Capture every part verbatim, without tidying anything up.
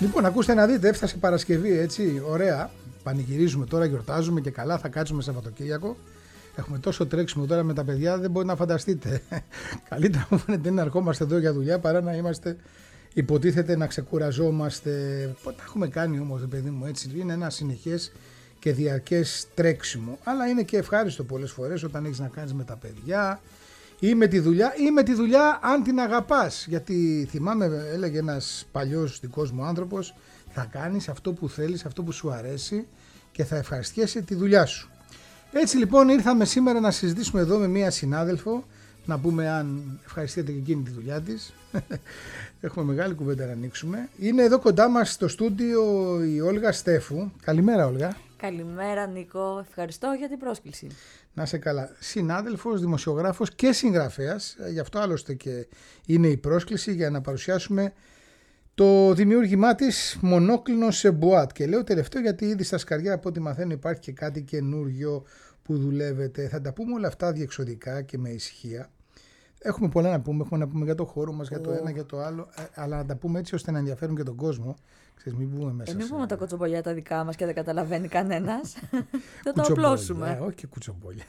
Λοιπόν, ακούστε να δείτε, έφτασε Παρασκευή, έτσι, ωραία. Πανηγυρίζουμε τώρα, γιορτάζουμε και καλά, θα κάτσουμε Σαββατοκύριακο. Έχουμε τόσο τρέξιμο τώρα με τα παιδιά, δεν μπορείτε να φανταστείτε. Καλύτερα μου φαίνεται να ερχόμαστε εδώ για δουλειά παρά να είμαστε, υποτίθεται, να ξεκουραζόμαστε. Πότε τα έχουμε κάνει όμως, παιδί μου, έτσι. Είναι ένα συνεχές και διαρκές τρέξιμο. Αλλά είναι και ευχάριστο πολλές φορές όταν έχεις να κάνεις με τα παιδιά ή με τη δουλειά, ή με τη δουλειά αν την αγαπάς. Γιατί θυμάμαι, έλεγε ένας παλιός δικός μου άνθρωπος, θα κάνεις αυτό που θέλεις, αυτό που σου αρέσει και θα ευχαριστιέσαι τη δουλειά σου. Έτσι λοιπόν ήρθαμε σήμερα να συζητήσουμε εδώ με μία συνάδελφο, να πούμε αν ευχαριστείτε και εκείνη τη δουλειά της. Έχουμε μεγάλη κουβέντα να ανοίξουμε. Είναι εδώ κοντά μας στο στούντιο η Όλγα Στέφου. Καλημέρα, Όλγα. Καλημέρα, Νίκο. Ευχαριστώ για την πρόσκληση. Να σε καλά. Συνάδελφος, δημοσιογράφος και συγγραφέας. Γι' αυτό άλλωστε και είναι η πρόσκληση για να παρουσιάσουμε το δημιούργημά της, Μονόκλινο σε Μπουάτ. Και λέω τελευταίο γιατί ήδη στα σκαριά, από ό,τι μαθαίνω, υπάρχει και κάτι καινούριο που δουλεύετε. Θα τα πούμε όλα αυτά διεξοδικά και με ησυχία. Έχουμε πολλά να πούμε. Έχουμε να πούμε για το χώρο μας, για το ένα, για το άλλο. Αλλά να τα πούμε έτσι ώστε να ενδιαφέρουν και τον κόσμο. Ξέρεις, μην μπούμε μέσα. Ε, μην σε... πούμε τα κοτσομπολιά τα δικά μας και δεν καταλαβαίνει κανένας. Θα το απλώσουμε. Ε, όχι και κουτσομπολιά.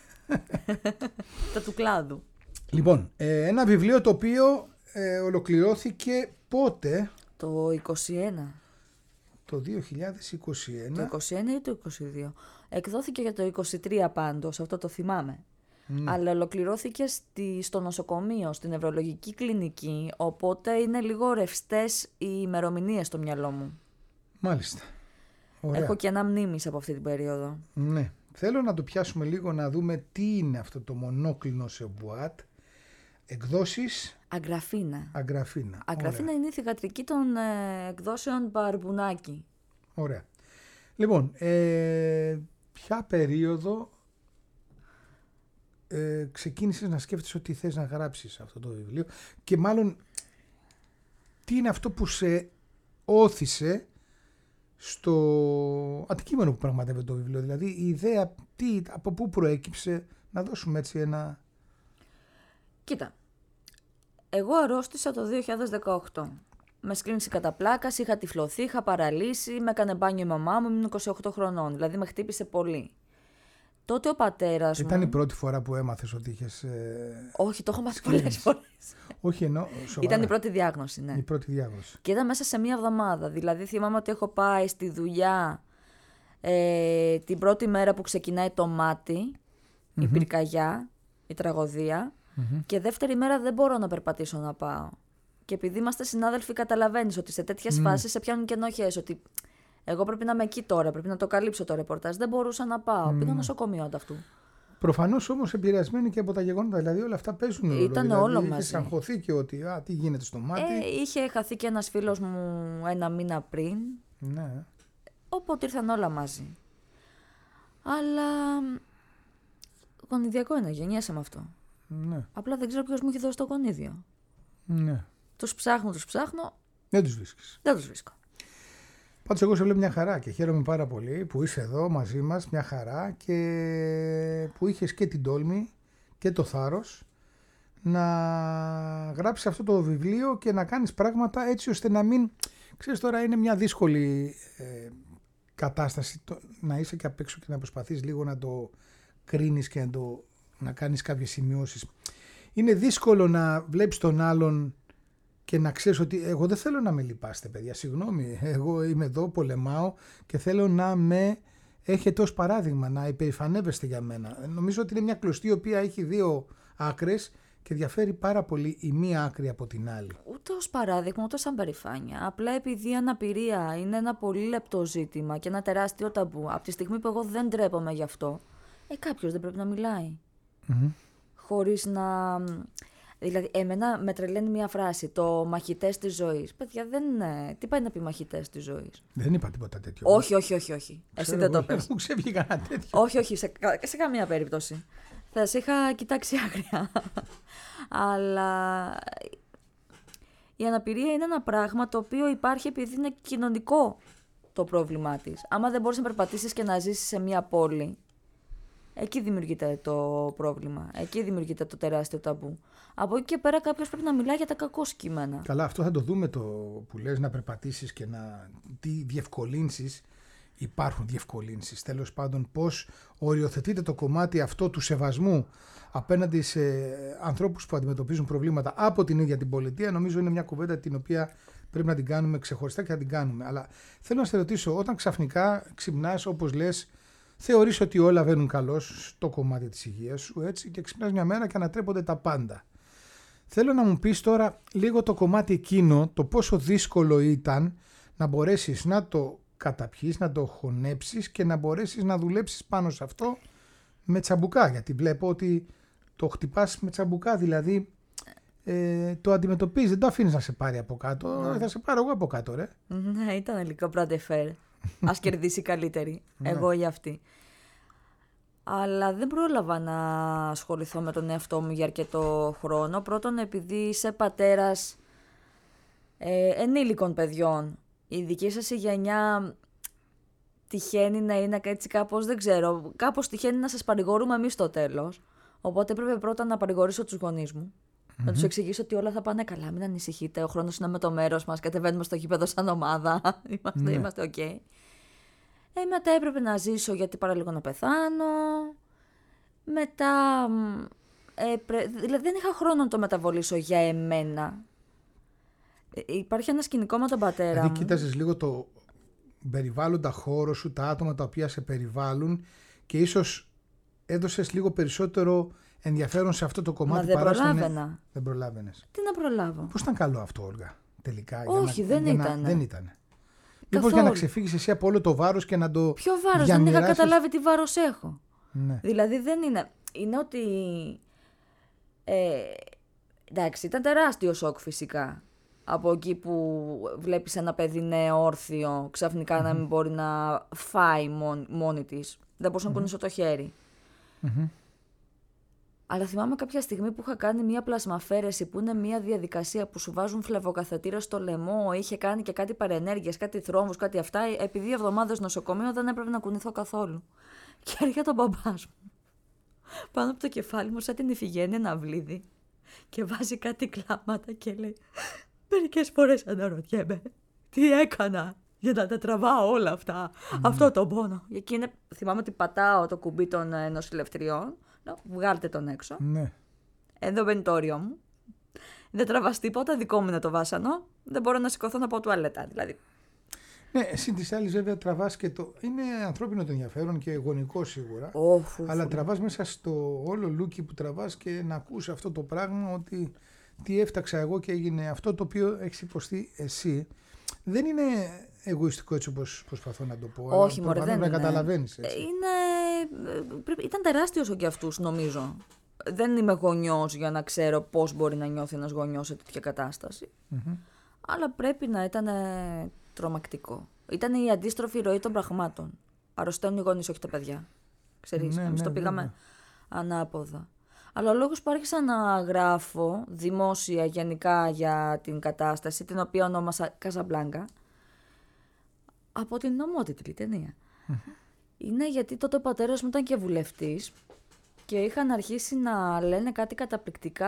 Τα του κλάδου. Λοιπόν, ε, ένα βιβλίο το οποίο ε, ολοκληρώθηκε πότε? Το είκοσι ένα. Το δύο χιλιάδες είκοσι ένα. Το είκοσι ένα ή το είκοσι δύο. Εκδόθηκε για το είκοσι τρία πάντως, αυτό το θυμάμαι. Mm. Αλλά ολοκληρώθηκε στη, στο νοσοκομείο, στην νευρολογική κλινική, οπότε είναι λίγο ρευστές οι ημερομηνίες στο μυαλό μου. Μάλιστα. Ωραία. Έχω και αναμνήμεις από αυτή την περίοδο. Ναι. Θέλω να το πιάσουμε λίγο να δούμε τι είναι αυτό το Μονόκλινο σε Μπουάτ. Εκδόσεις Αγκραφίνα. Αγκραφίνα. Αγκραφίνα είναι η θυγατρική των ε, εκδόσεων Παρμπουνάκη. Ωραία. Λοιπόν, ε, ποια περίοδο ε, ξεκίνησες να σκέφτεσαι ότι θες να γράψεις αυτό το βιβλίο και μάλλον τι είναι αυτό που σε όθησε στο αντικείμενο που πραγματεύεται το βιβλίο, δηλαδή η ιδέα, τι, από πού προέκυψε, να δώσουμε έτσι ένα... Κοίτα, εγώ αρρώστησα το δύο χιλιάδες δεκαοκτώ. Με σκλήνηση κατά πλάκας, είχα τυφλωθεί, είχα παραλύσει, με έκανε μπάνιο η μαμά μου, ήμουν είκοσι οκτώ χρονών, δηλαδή με χτύπησε πολύ. Τότε ο πατέρας μου... Ήταν η πρώτη φορά που έμαθες ότι είχες... Ε... Όχι, το έχω μάθει πολλές φορές. Όχι, εννοώ, σοβαρά. Ήταν η πρώτη διάγνωση, ναι. Η πρώτη διάγνωση. Και ήταν μέσα σε μία εβδομάδα. Δηλαδή θυμάμαι ότι έχω πάει στη δουλειά ε, την πρώτη μέρα που ξεκινάει το μάτι, mm-hmm. η πυρκαγιά, η τραγωδία, mm-hmm. και δεύτερη μέρα δεν μπορώ να περπατήσω να πάω. Και επειδή είμαστε συνάδελφοι, καταλαβαίνεις ότι σε τέτοιες mm. φάσεις σε πιάνουν και ενοχές, ότι εγώ πρέπει να είμαι εκεί τώρα, πρέπει να το καλύψω το ρεπορτάζ. Δεν μπορούσα να πάω. Mm. Πήγα νοσοκομείο ανταυτού. Προφανώς όμως επηρεασμένοι και από τα γεγονότα, δηλαδή όλα αυτά παίζουν ρόλο. Ήταν δηλαδή, όλο είχε μαζί. Είχε αγχωθεί και ότι α, τι γίνεται στο μάτι. Ε, είχε χαθεί και ένας φίλος μου ένα μήνα πριν. Ναι. Οπότε ήρθαν όλα μαζί. Αλλά γονιδιακό είναι, γεννιέσαι με αυτό. Ναι. Απλά δεν ξέρω ποιος μου έχει δώσει το γονίδιο. Ναι. Τους ψάχνω, τους ψάχνω. Δεν τους βρίσκεις. Δεν τους βρίσκω. Πάντως εγώ σε βλέπω μια χαρά και χαίρομαι πάρα πολύ που είσαι εδώ μαζί μας, μια χαρά, και που είχες και την τόλμη και το θάρρος να γράψεις αυτό το βιβλίο και να κάνεις πράγματα έτσι ώστε να μην... Ξέρεις, τώρα είναι μια δύσκολη ε, κατάσταση το, να είσαι και απ' έξω και να προσπαθείς λίγο να το κρίνεις και να, το, να κάνεις κάποιες σημειώσεις. Είναι δύσκολο να βλέπεις τον άλλον και να ξέρεις ότι εγώ δεν θέλω να με λυπάστε, παιδιά, συγγνώμη, εγώ είμαι εδώ, πολεμάω και θέλω να με έχετε ως παράδειγμα, να υπερηφανεύεστε για μένα. Νομίζω ότι είναι μια κλωστή η οποία έχει δύο άκρες και διαφέρει πάρα πολύ η μία άκρη από την άλλη. Ούτε ως παράδειγμα, ούτε σαν περηφάνεια. Απλά επειδή η αναπηρία είναι ένα πολύ λεπτό ζήτημα και ένα τεράστιο ταμπού, από τη στιγμή που εγώ δεν ντρέπομαι γι' αυτό, ε, κάποιος δεν πρέπει να μιλάει. Mm-hmm. Χωρίς να... Δηλαδή, εμένα με τρελαίνει μια φράση, το μαχητές της ζωής. Παιδιά, δεν είναι. Τι πάει να πει μαχητές της ζωής? Δεν είπα τίποτα τέτοιο. Όχι, όχι, όχι, όχι. Εσύ δεν το πες. Μου ξέφυγε κανένα τέτοιο. Όχι, όχι, σε, σε καμία περίπτωση. Θα σε είχα κοιτάξει άγρια. Αλλά η αναπηρία είναι ένα πράγμα το οποίο υπάρχει επειδή είναι κοινωνικό το πρόβλημά της. Άμα δεν μπορείς να περπατήσεις και να ζήσεις σε μια πόλη, Εκεί δημιουργείται το πρόβλημα. Εκεί δημιουργείται το τεράστιο ταμπού. Από εκεί και πέρα κάποιος πρέπει να μιλάει για τα κακό κείμενα. Καλά, αυτό θα το δούμε το που λες, να περπατήσεις και να... τι διευκολύνσεις υπάρχουν, διευκολύνσεις. Τέλος πάντων, πώς οριοθετείται το κομμάτι αυτό του σεβασμού απέναντι σε ανθρώπους που αντιμετωπίζουν προβλήματα από την ίδια την πολιτεία, νομίζω είναι μια κουβέντα την οποία πρέπει να την κάνουμε ξεχωριστά και να την κάνουμε. Αλλά θέλω να σε ρωτήσω, όταν ξαφνικά ξυπνάς, όπως λες, θεωρείς ότι όλα βαίνουν καλώς στο κομμάτι της υγείας σου, έτσι, και ξυπνάς μια μέρα και ανατρέπονται τα πάντα. Θέλω να μου πεις τώρα λίγο το κομμάτι εκείνο, το πόσο δύσκολο ήταν να μπορέσεις να το καταπιείς, να το χωνέψεις και να μπορέσεις να δουλέψεις πάνω σε αυτό με τσαμπουκά. Γιατί βλέπω ότι το χτυπάς με τσαμπουκά, δηλαδή ε, το αντιμετωπίζεις, δεν το αφήνεις να σε πάρει από κάτω. Ναι. Θα σε πάρω εγώ από κάτω, ρε. Ναι, ήταν λίγο πρώτε φέρ. Ας κερδίσει καλύτερη. Εγώ για αυτή. Αλλά δεν πρόλαβα να ασχοληθώ με τον εαυτό μου για αρκετό χρόνο. Πρώτον, επειδή είσαι πατέρας ε, ενήλικων παιδιών. Η δική σας η γενιά τυχαίνει να είναι έτσι κάπως, δεν ξέρω, κάπως τυχαίνει να σας παρηγορούμε εμείς στο τέλος. Οπότε έπρεπε πρώτα να παρηγορήσω τους γονείς μου. Mm-hmm. Να τους εξηγήσω ότι όλα θα πάνε καλά, μην ανησυχείτε, ο χρόνος είναι με το μέρος μας, κατεβαίνουμε στο γήπεδο σαν ομάδα, είμαστε, mm. είμαστε οκ. Okay. Ε, μετά έπρεπε να ζήσω γιατί παραλίγο να πεθάνω. Μετά, ε, πρέ... δηλαδή δεν είχα χρόνο να το μεταβολήσω για εμένα. Ε, υπάρχει ένα σκηνικό με τον πατέρα δηλαδή, μου. κοίταζες λίγο το περιβάλλοντα χώρο σου, τα άτομα τα οποία σε περιβάλλουν και ίσως έδωσες λίγο περισσότερο ενδιαφέρον σε αυτό το κομμάτι. Μα δεν προλάβαινα. Δεν προλάβαινες. Τι να προλάβω. Πώς ήταν καλό αυτό, Όλγα, τελικά? Όχι, για να... δεν ήταν. Να... Δεν ήταν. Μήπως για να ξεφύγεις εσύ από όλο το βάρος και να το Ποιο βάρος, δεν είχα καταλάβει τι βάρος έχω. Ναι. Δηλαδή δεν είναι. Είναι ότι. Ε, εντάξει, ήταν τεράστιο σοκ φυσικά. Από εκεί που βλέπεις ένα παιδί νέο όρθιο, ξαφνικά mm-hmm. να μην μπορεί να φάει μόνη, μόνη της. Δεν μπορούσα mm-hmm. να κουνήσω το χέρι. Mm-hmm. Αλλά θυμάμαι κάποια στιγμή που είχα κάνει μία πλασμαφέρεση, που είναι μία διαδικασία που σου βάζουν φλεβοκαθετήρα στο λαιμό, είχε κάνει και κάτι παρενέργειες, κάτι θρόμβους, κάτι αυτά. Επί δύο εβδομάδες νοσοκομείο δεν έπρεπε να κουνηθώ καθόλου. Και έρχεται ο μπαμπάς μου πάνω από το κεφάλι μου, σαν την Ιφηγένεια να βλύδει, και βάζει κάτι κλάματα και λέει: μερικές φορές αναρωτιέμαι τι έκανα για να τα τραβάω όλα αυτά, mm. αυτό το πόνο. Και είναι, θυμάμαι ότι πατάω το κουμπί των ε, νοσηλευτριών. Βγάλτε τον έξω. Ναι. Εδώ μπαίνει το όριο μου. Δεν τραβάς τίποτα, δικό μου είναι το βάσανο. Δεν μπορώ να σηκωθώ να πάω τουαλέτα, δηλαδή. Ναι, εσύ της άλλης βέβαια τραβάς και το. Είναι ανθρώπινο το ενδιαφέρον και γονικό σίγουρα. Oh, αλλά τραβάς μέσα στο όλο λούκι που τραβάς και να ακούσει αυτό το πράγμα, ότι τι έφταξα εγώ και έγινε αυτό το οποίο έχεις υποστεί εσύ. Δεν είναι εγωιστικό έτσι όπως προσπαθώ να το πω. Όχι, μωρέ, δεν να είναι. Καταλαβαίνεις έτσι. Είναι... Ήταν τεράστιος και αυτούς, νομίζω. Δεν είμαι γονιός για να ξέρω πώς μπορεί να νιώθει ένας γονιός σε τέτοια κατάσταση. Mm-hmm. Αλλά πρέπει να ήταν τρομακτικό. Ήταν η αντίστροφη ροή των πραγμάτων. Αρρωσταίνουν οι γονείς, όχι τα παιδιά. Ξέρεις, ναι, εμείς ναι, το πήγαμε βέβαια. ανάποδα. Αλλά ο λόγος που άρχισα να γράφω δημόσια γενικά για την κατάσταση, την οποία ονόμασα Καζαμπλάνκα, από την νομότιτλη ταινία. Mm-hmm. Είναι γιατί τότε ο πατέρας μου ήταν και βουλευτής και είχαν αρχίσει να λένε κάτι καταπληκτικά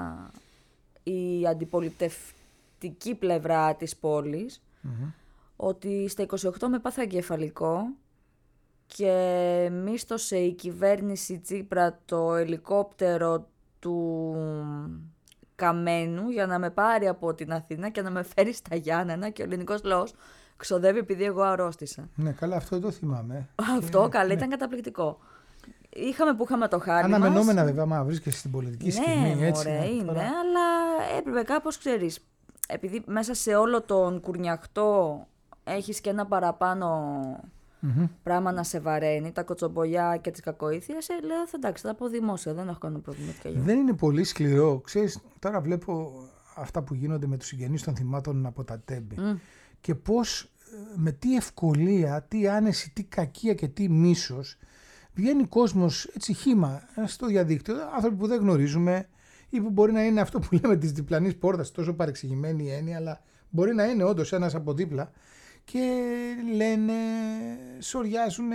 η αντιπολιτευτική πλευρά της πόλης, mm-hmm. ότι στα είκοσι οκτώ με πάθα εγκεφαλικό και μίσθωσε η κυβέρνηση Τσίπρα το ελικόπτερο του Καμένου για να με πάρει από την Αθήνα και να με φέρει στα Γιάννενα, και ο ελληνικός λαός ξοδεύει επειδή εγώ αρρώστησα. Ναι, καλά, αυτό δεν το θυμάμαι. Αυτό, και... καλά, ναι. Ήταν καταπληκτικό. Είχαμε που είχαμε το χάρη μας. Αναμενόμενα βέβαια, μα βρίσκεσαι στην πολιτική σκηνή, ναι, έτσι. Ναι, ναι, είναι, τώρα... αλλά έπρεπε κάπως, ξέρεις, επειδή μέσα σε όλο τον κουρνιαχτό έχεις και ένα παραπάνω mm-hmm. πράγμα να σε βαραίνει, τα κοτσομπολιά και τις κακοήθειες, ε, λέω, εντάξει, θα πω δημόσια, δεν έχω κανένα πρόβλημα. Δεν είναι πολύ σκληρό. Ξέρεις, τώρα βλέπω αυτά που γίνονται με τους συγγενείς των θυμάτων από τα τέμπη. Mm. Και πώς, με τι ευκολία, τι άνεση, τι κακία και τι μίσος βγαίνει κόσμος έτσι χύμα στο διαδίκτυο, άνθρωποι που δεν γνωρίζουμε ή που μπορεί να είναι αυτό που λέμε της διπλανής πόρτας, τόσο παρεξηγημένη η έννοια, αλλά μπορεί να είναι όντως ένας από δίπλα και λένε, σοριάζουν ε,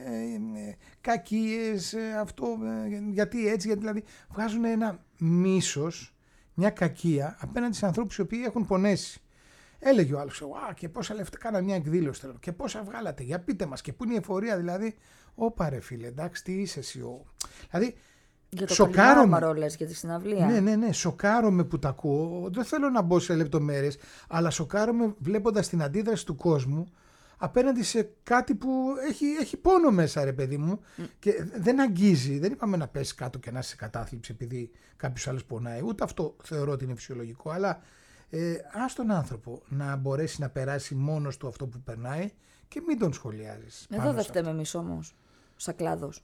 ε, κακίες, ε, αυτό, ε, γιατί έτσι, γιατί δηλαδή βγάζουν ένα μίσος, μια κακία απέναντι σε ανθρώπους οι οποίοι έχουν πονέσει. Έλεγε ο άλλος, α, και πόσα λεφτά κάνα μια εκδήλωση θέλω, και πόσα βγάλατε, για πείτε μας, και πού είναι η εφορία, δηλαδή, όπα ρε φίλε, εντάξει, τι είσαι εσύ, ο... δηλαδή, για το σοκάρομαι. Ρόλες, για τη συναυλία. Ναι, ναι, ναι, σοκάρομαι που τα ακούω, δεν θέλω να μπω σε λεπτομέρειες, αλλά σοκάρομαι βλέποντας την αντίδραση του κόσμου απέναντι σε κάτι που έχει, έχει πόνο μέσα, ρε παιδί μου, mm. και δεν αγγίζει, δεν είπαμε να πέσει κάτω και να είσαι σε κατάθλιψη επειδή κάποιος άλλος πονάει, ούτε αυτό θεωρώ ότι είναι φυσιολογικό, αλλά Ε, ας τον άνθρωπο να μπορέσει να περάσει μόνος του αυτό που περνάει και μην τον σχολιάζεις. Εδώ δεν φταίμε εμείς όμως, σαν κλάδος.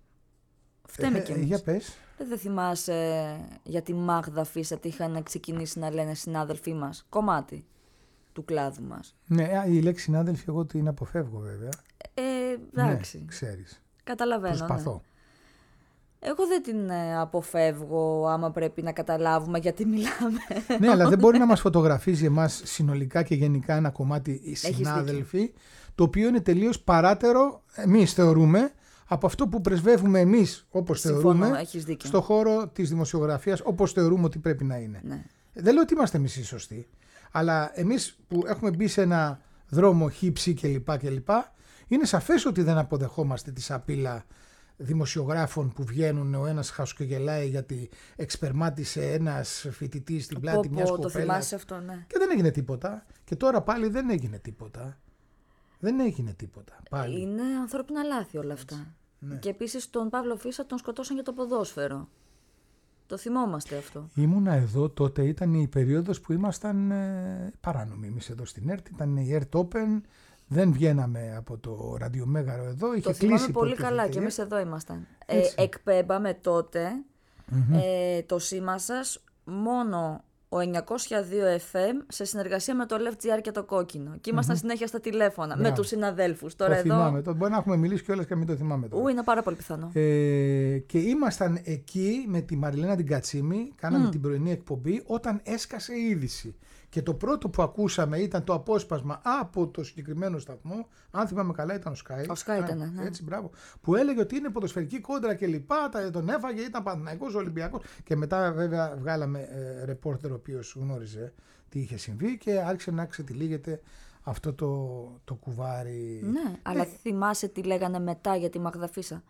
Φταίμε ε, κι εμείς. Για πες. Δεν δε θυμάσαι για τη Μάγδα Φίσα τι είχαν ξεκινήσει να λένε συνάδελφοί μας. Κομμάτι του κλάδου μας. Ναι, η λέξη συνάδελφοι εγώ την αποφεύγω βέβαια. Ε, εντάξει. Ναι, ξέρεις. Καταλαβαίνω. Προσπαθώ. Ναι. Εγώ δεν την αποφεύγω άμα πρέπει να καταλάβουμε γιατί μιλάμε. Ναι, αλλά δεν μπορεί να μας φωτογραφίζει εμάς συνολικά και γενικά ένα κομμάτι οι συνάδελφοι, το οποίο είναι τελείως παράτερο, εμείς θεωρούμε, από αυτό που πρεσβεύουμε εμείς, όπως Συμφωνώ, θεωρούμε, στο χώρο της δημοσιογραφίας, όπως θεωρούμε ότι πρέπει να είναι. Ναι. Δεν λέω ότι είμαστε εμείς οι σωστοί, αλλά εμείς που έχουμε μπει σε ένα δρόμο χύψη κλπ. κλπ, είναι σαφές ότι δεν αποδεχόμαστε τη σαπίλα δημοσιογράφων που βγαίνουν, ο ένας χασκογελάει γιατί εξπερμάτισε ένας φοιτητής στην πλάτη πω, μιας πω, κοπέλας. το θυμάσαι αυτό, ναι. Και δεν έγινε τίποτα. Και τώρα πάλι δεν έγινε τίποτα. Δεν έγινε τίποτα. Πάλι. Είναι ανθρώπινα λάθη όλα αυτά. Ναι. Και επίσης τον Παύλο Φίσα τον σκοτώσαν για το ποδόσφαιρο. Το θυμόμαστε αυτό. Ήμουνα εδώ τότε, ήταν η περίοδος που ήμασταν ε, παράνομοι. Εμείς εδώ στην ΕΡΤ, ήταν η ΕΡΤ Open. Δεν βγαίναμε από το ραδιομέγαρο εδώ. Είχε το θυμάμαι κλείσει πολύ καλά και εμείς εδώ ήμασταν. Ε, εκπέμπαμε τότε mm-hmm. ε, το σήμα σας μόνο ο εννιακόσια δύο εφ εμ σε συνεργασία με το Left τζι αρ και το Κόκκινο. Και ήμασταν mm-hmm. συνέχεια στα τηλέφωνα Μπράβο. με τους συναδέλφους. Τώρα το εδώ... θυμάμαι. Το μπορεί να έχουμε μιλήσει κιόλας και μην το θυμάμαι τώρα. Ού, είναι πάρα πολύ πιθανό. Ε, και ήμασταν εκεί με τη Μαριλένα την Κατσίμη, κάναμε mm. την πρωινή εκπομπή όταν έσκασε η είδηση. Και το πρώτο που ακούσαμε ήταν το απόσπασμα από το συγκεκριμένο σταθμό, αν θυμάμαι καλά ήταν ο Sky. Ο Sky ήταν, ναι. Έτσι, μπράβο. Που έλεγε ότι είναι ποδοσφαιρική κόντρα και λοιπά, τον έφαγε, ήταν Παναθηναϊκός, Ολυμπιακός. Και μετά βέβαια βγάλαμε ε, ρεπόρτερ ο οποίος γνώριζε τι είχε συμβεί και άρχισε να ξετυλίγεται αυτό το, το κουβάρι. Ναι, αλλά ε, θυμάσαι τι λέγανε μετά για τη Μάγδα Φίσα.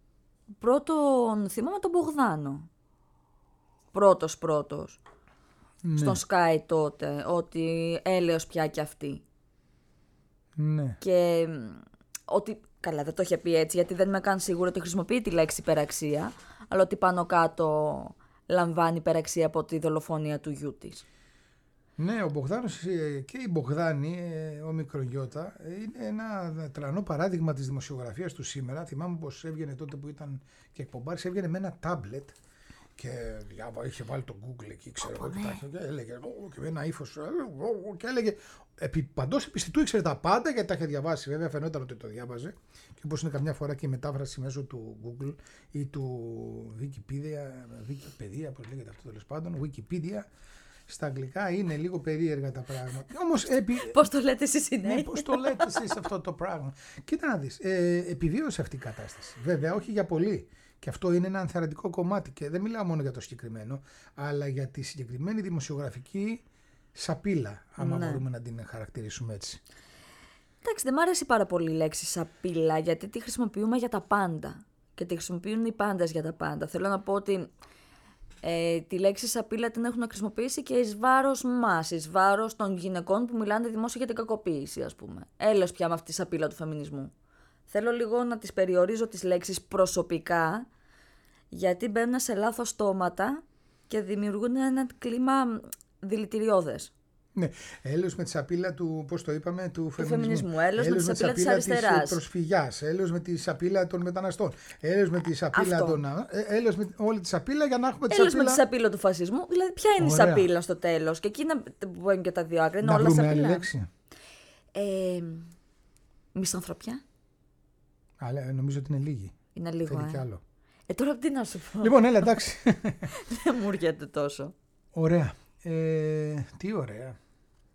Πρώτον, θυμάμαι τον Μπογδάνο. Πρώτος πρώτος. Ναι. Στον Sky τότε, ότι έλεος πια κι αυτή. Ναι. Και ότι, καλά δεν το είχε πει έτσι, γιατί δεν είμαι καν σίγουρη ότι χρησιμοποιεί τη λέξη υπεραξία, αλλά ότι πάνω κάτω λαμβάνει υπεραξία από τη δολοφονία του γιού της. Ναι, ο Μπογδάνος και η Μπογδάνη, ο μικρογιώτα, είναι ένα τρανό παράδειγμα της δημοσιογραφίας του σήμερα. Θυμάμαι πως έβγαινε τότε που ήταν και εκπομπάρης, έβγαινε με ένα τάμπλετ και είχε βάλει το Google εκεί, ξέρω εγώ, ναι. και έλεγε και με ένα ύφος και έλεγε επί παντός επιστητού ήξερε τα πάντα γιατί τα είχε διαβάσει, βέβαια φαινόταν ότι το διάβαζε και όπως είναι καμιά φορά και η μετάφραση μέσω του Google ή του Wikipedia, Wikipedia, πώς λέγεται αυτό τέλος πάντων, Wikipedia, στα αγγλικά είναι λίγο περίεργα τα πράγματα. Όμως, επί... Πώς το λέτε εσείς είναι. Ναι, πώς το λέτε εσείς αυτό το πράγμα. Κοίτα να δεις, ε, επιβίωσε αυτή η κατάσταση. Βέβαια, όχι για πολύ. Και αυτό είναι ένα ενθαρρυντικό κομμάτι. Και δεν μιλάω μόνο για το συγκεκριμένο, αλλά για τη συγκεκριμένη δημοσιογραφική σαπίλα, άμα ναι. μπορούμε να την χαρακτηρίσουμε έτσι. Εντάξει, δεν μ' αρέσει πάρα πολύ η λέξη σαπίλα, γιατί τη χρησιμοποιούμε για τα πάντα. Και τη χρησιμοποιούν οι πάντες για τα πάντα. Θέλω να πω ότι ε, τη λέξη σαπίλα την έχουν χρησιμοποιήσει και εις βάρος μας, εις βάρος των γυναικών που μιλάνε δημόσια για την κακοποίηση, ας πούμε. Έλεος πια με αυτή τη σαπίλα του φεμινισμού. Θέλω λίγο να τις περιορίζω τις λέξεις προσωπικά, γιατί μπαίνουν σε λάθος στόματα και δημιουργούν ένα κλίμα δηλητηριώδες. Ναι, έλεος με τη σαπίλα του, πώς το είπαμε, του, του φεμινισμού. φεμινισμού. Έλεος, έλεος με τη σαπίλα, σαπίλα της αριστεράς. Της προσφυγιάς, έλεος με τη σαπίλα των μεταναστών, έλεος με τη σαπίλα Αυτό. των... Έλεος με όλη τη σαπίλα για να έχουμε τη έλεος σαπίλα... με τη σαπίλα του φασισμού. Δηλαδή, ποια είναι Ωραία. η σαπίλα στο τέλος. Και εκεί να βγαίνουν και τα δύο άκρα. Είναι να όλα βρούμε σαπίλα. άλλη λέξη. Ε, μισανθρωπιά. Αλλά νομίζω ότι είναι λίγη. Είναι λίγο, ε. άλλο. Ε, τώρα τι να σου πω. Λοιπόν, έλα, εντάξει. Δεν μου έρχεται τόσο. Ωραία. Ε, τι ωραία.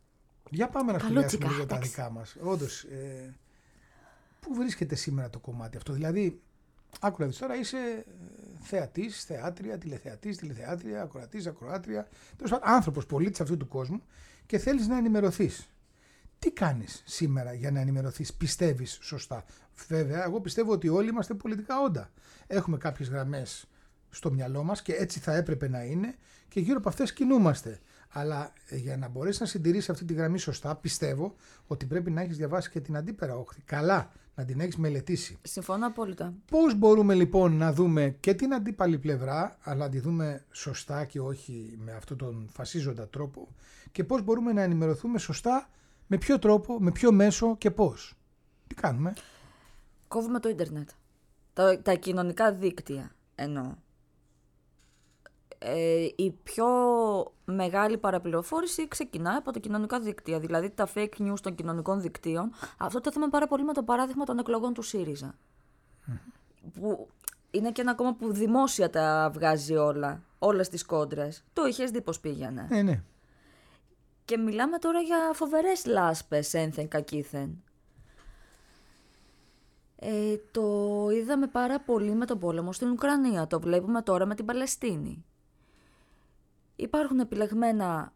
Για πάμε να σχολιάσουμε λίγο τα δικά μας. Όντως, ε, πού βρίσκεται σήμερα το κομμάτι αυτό? Δηλαδή, άκου να δεις τώρα, είσαι θεατής, θεάτρια, τηλεθεατής, τηλεθεάτρια, ακροατής, ακροάτρια, τέλος πάντων άνθρωπος, πολίτης αυτού του κόσμου και θέλεις να ενημερωθείς. Τι κάνεις σήμερα για να ενημερωθείς, πιστεύεις σωστά? Βέβαια, εγώ πιστεύω ότι όλοι είμαστε πολιτικά όντα. Έχουμε κάποιες γραμμές στο μυαλό μας και έτσι θα έπρεπε να είναι και γύρω από αυτές κινούμαστε. Αλλά για να μπορέσεις να συντηρήσεις αυτή τη γραμμή σωστά, πιστεύω ότι πρέπει να έχεις διαβάσει και την αντίπερα όχθη. Καλά, να την έχεις μελετήσει. Συμφωνώ απόλυτα. Πώς μπορούμε λοιπόν να δούμε και την αντίπαλη πλευρά, αλλά να τη δούμε σωστά και όχι με αυτόν τον φασίζοντα τρόπο, και πώς μπορούμε να ενημερωθούμε σωστά, με ποιο τρόπο, με ποιο μέσο και πώς? Τι κάνουμε? Κόβουμε το ίντερνετ. Τα, τα κοινωνικά δίκτυα εννοώ. Ε, η πιο μεγάλη παραπληροφόρηση ξεκινάει από τα κοινωνικά δίκτυα. Δηλαδή τα fake news των κοινωνικών δικτύων. Αυτό το είδαμε πάρα πολύ με το παράδειγμα των εκλογών του ΣΥΡΙΖΑ. Mm. Που είναι και ένα κόμμα που δημόσια τα βγάζει όλα. Όλες τις κόντρες. Το είχες δει πως πήγαινε. Ναι, ναι. Και μιλάμε τώρα για φοβερές λάσπες ένθεν κακήθεν. Ε, το είδαμε πάρα πολύ με τον πόλεμο στην Ουκρανία. Το βλέπουμε τώρα με την Παλαιστίνη. Υπάρχουν επιλεγμένα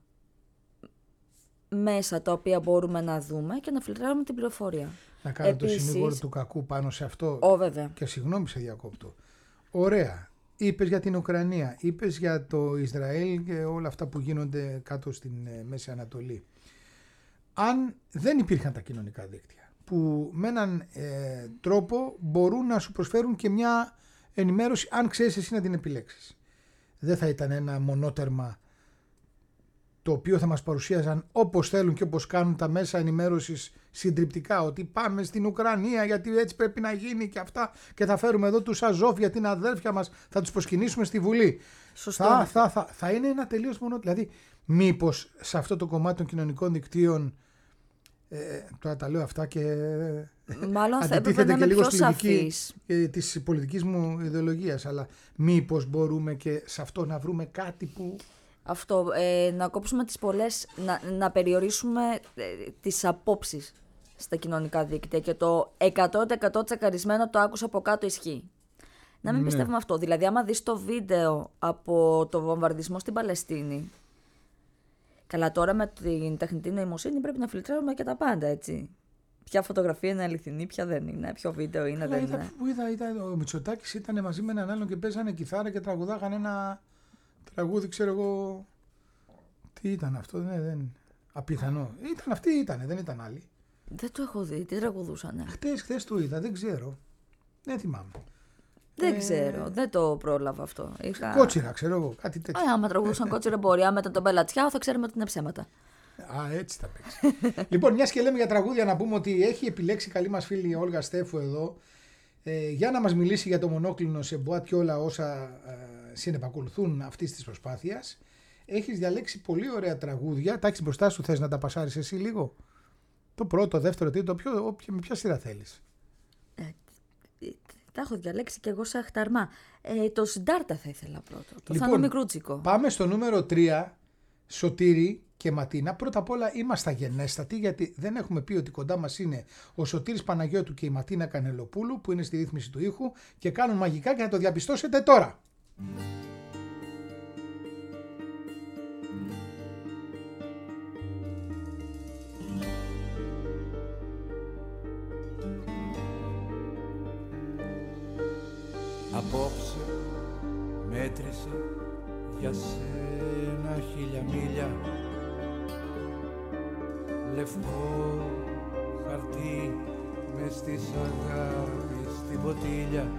μέσα τα οποία μπορούμε να δούμε και να φιλτράρουμε την πληροφορία. Να κάνω Επίσης, το συνήγορο του κακού πάνω σε αυτό. Ω, βέβαια. Και συγγνώμη σε διακόπτω. Ωραία. Είπες για την Ουκρανία, είπες για το Ισραήλ και όλα αυτά που γίνονται κάτω στην ε, Μέση Ανατολή. Αν δεν υπήρχαν τα κοινωνικά δίκτυα, που με έναν ε, τρόπο μπορούν να σου προσφέρουν και μια ενημέρωση, αν ξέρεις εσύ να την επιλέξεις. Δεν θα ήταν ένα μονότερμα το οποίο θα μας παρουσίαζαν όπως θέλουν και όπως κάνουν τα μέσα ενημέρωσης συντριπτικά, ότι πάμε στην Ουκρανία γιατί έτσι πρέπει να γίνει και αυτά και θα φέρουμε εδώ τους Αζόφ για την αδέρφια μας, θα τους προσκυνήσουμε στη Βουλή. Σωστό. Θα, θα, θα, θα είναι ένα τελείως μονότερμα. Δηλαδή μήπως σε αυτό το κομμάτι των κοινωνικών δικτύων, ε, τώρα τα λέω αυτά και μάλλον θα έπρεπε να είναι πιο σαφής της πολιτικής μου ιδεολογίας, αλλά μήπως μπορούμε και σε αυτό να βρούμε κάτι που... Αυτό, ε, να κόψουμε τις πολλές, να, να περιορίσουμε ε, τις απόψεις στα κοινωνικά δίκτυα και το εκατό τοις εκατό τσακαρισμένο το άκουσα από κάτω ισχύει. Να μην ναι. πιστεύουμε αυτό. Δηλαδή, άμα δεις το βίντεο από το βομβαρδισμό στην Παλαιστίνη, καλά τώρα με την τεχνητή νοημοσύνη πρέπει να φιλτράρουμε και τα πάντα, έτσι. Ποια φωτογραφία είναι αληθινή, ποια δεν είναι, ποιο βίντεο είναι, καλά, δεν είδα, είναι. Που είδα, είδα, ο Μητσοτάκης ήταν μαζί με έναν άλλον και παίζανε κιθάρα και τραγουδάγανε ένα... τραγούδι, ξέρω εγώ. Τι ήταν αυτό, δεν, δεν. Απιθανό. Ήταν αυτοί, ήταν, δεν ήταν άλλοι. Δεν το έχω δει, τι τραγουδούσανε. Χτες, χτες το είδα, δεν ξέρω. Δεν θυμάμαι. Δεν ε... ξέρω, δεν το πρόλαβα αυτό. Είχα... Κότσιρα, ξέρω εγώ, κάτι τέτοιο. Α, άμα τραγουδούσαν κότσιρα μπορεί, μετά τον Πελατσιάο θα ξέρουμε ότι είναι ψέματα. Α, έτσι θα παίξει. Λοιπόν, μια και λέμε για τραγούδια, να πούμε ότι έχει επιλέξει καλή μας φίλη η Όλγα Στέφου εδώ ε, για να μας μιλήσει για το μονόκλινο σε μποάτ και όλα όσα ε, συνεπακολουθούν αυτής της προσπάθειας. Έχεις διαλέξει πολύ ωραία τραγούδια. Τα έχεις μπροστά σου, θες να τα πασάρεις εσύ λίγο? Το πρώτο, το δεύτερο, τρίτο, ποιο, όποια, με ποια σειρά θέλεις? Ε, τα έχω διαλέξει και εγώ σε αχταρμά. Ε, το Συντάρτα θα ήθελα πρώτο. Το λοιπόν, Θάνο Μικρούτσικο. Πάμε στο νούμερο τρία, Σωτήρη και Ματίνα. Πρώτα απ' όλα είμαστε αγενέστατοι, γιατί δεν έχουμε πει ότι κοντά μας είναι ο Σωτήρης Παναγιώτου και η Ματίνα Κανελοπούλου που είναι στη ρύθμιση του ήχου και κάνουν μαγικά και να το διαπιστώσετε τώρα. Απόψε μέτρησα για σένα χίλια μίλια, λευκό χαρτί μες της αγάπης στην ποτήλια,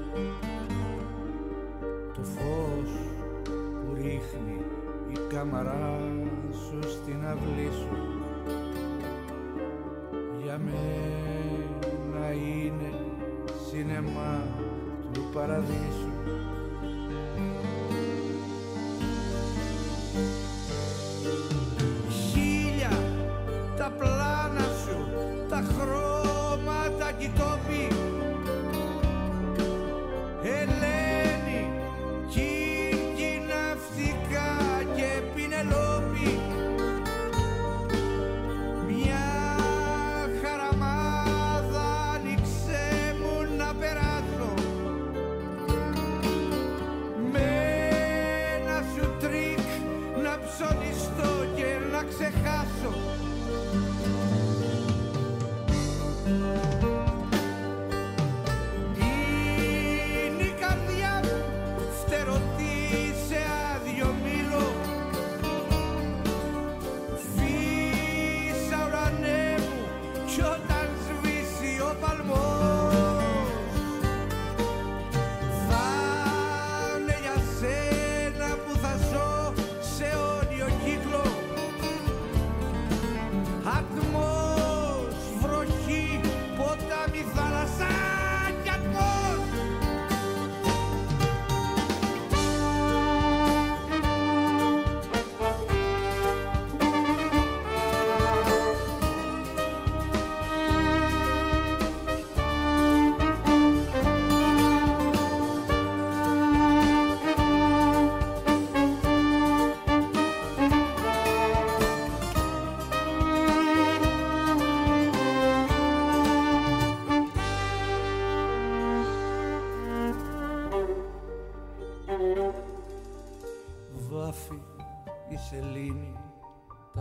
το φως που ρίχνει η κάμαρά σου στην αυλή σου για μένα είναι σινεμά του παραδείσου. Χίλια τα πλάνα σου, τα χρώματα κι οι τόποι, Ελένη, Κίνκι, Ναυτικά και Πινελόπη,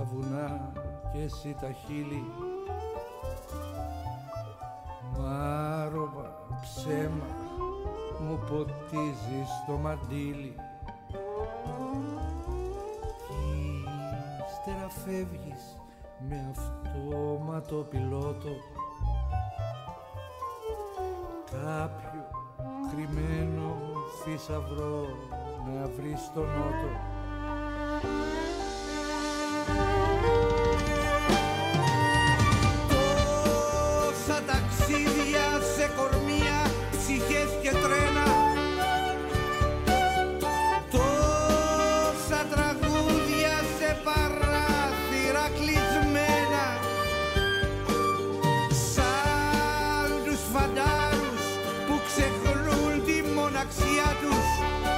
τα βουνά και εσύ τα χείλη. Μάρωμα, ψέμα, μου ποτίζεις το μαντίλι. Ύστερα φεύγεις με αυτόματο πιλότο κάποιο κρυμμένο θησαυρό να βρεις στο νότο. Τόσα ταξίδια σε κορμιά, ψυχές και τρένα, τόσα τραγούδια σε παράθυρα κλεισμένα, σαν τους φαντάρους που ξεχνούν τη μοναξιά τους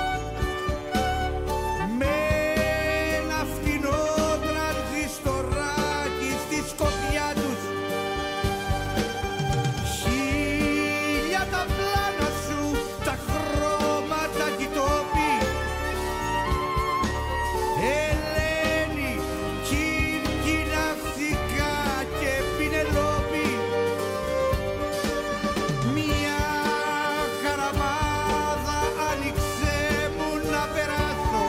με ένα φτηνό τρανζιστοράκι στη σκοπιά τους. Χίλια τα πλάνα σου, τα χρώματα κι οι τόποι, Ελένη, Κίνκινα, Φθικά και Πινελόπη. Μια χαραμάδα άνοιξε μου να περάσω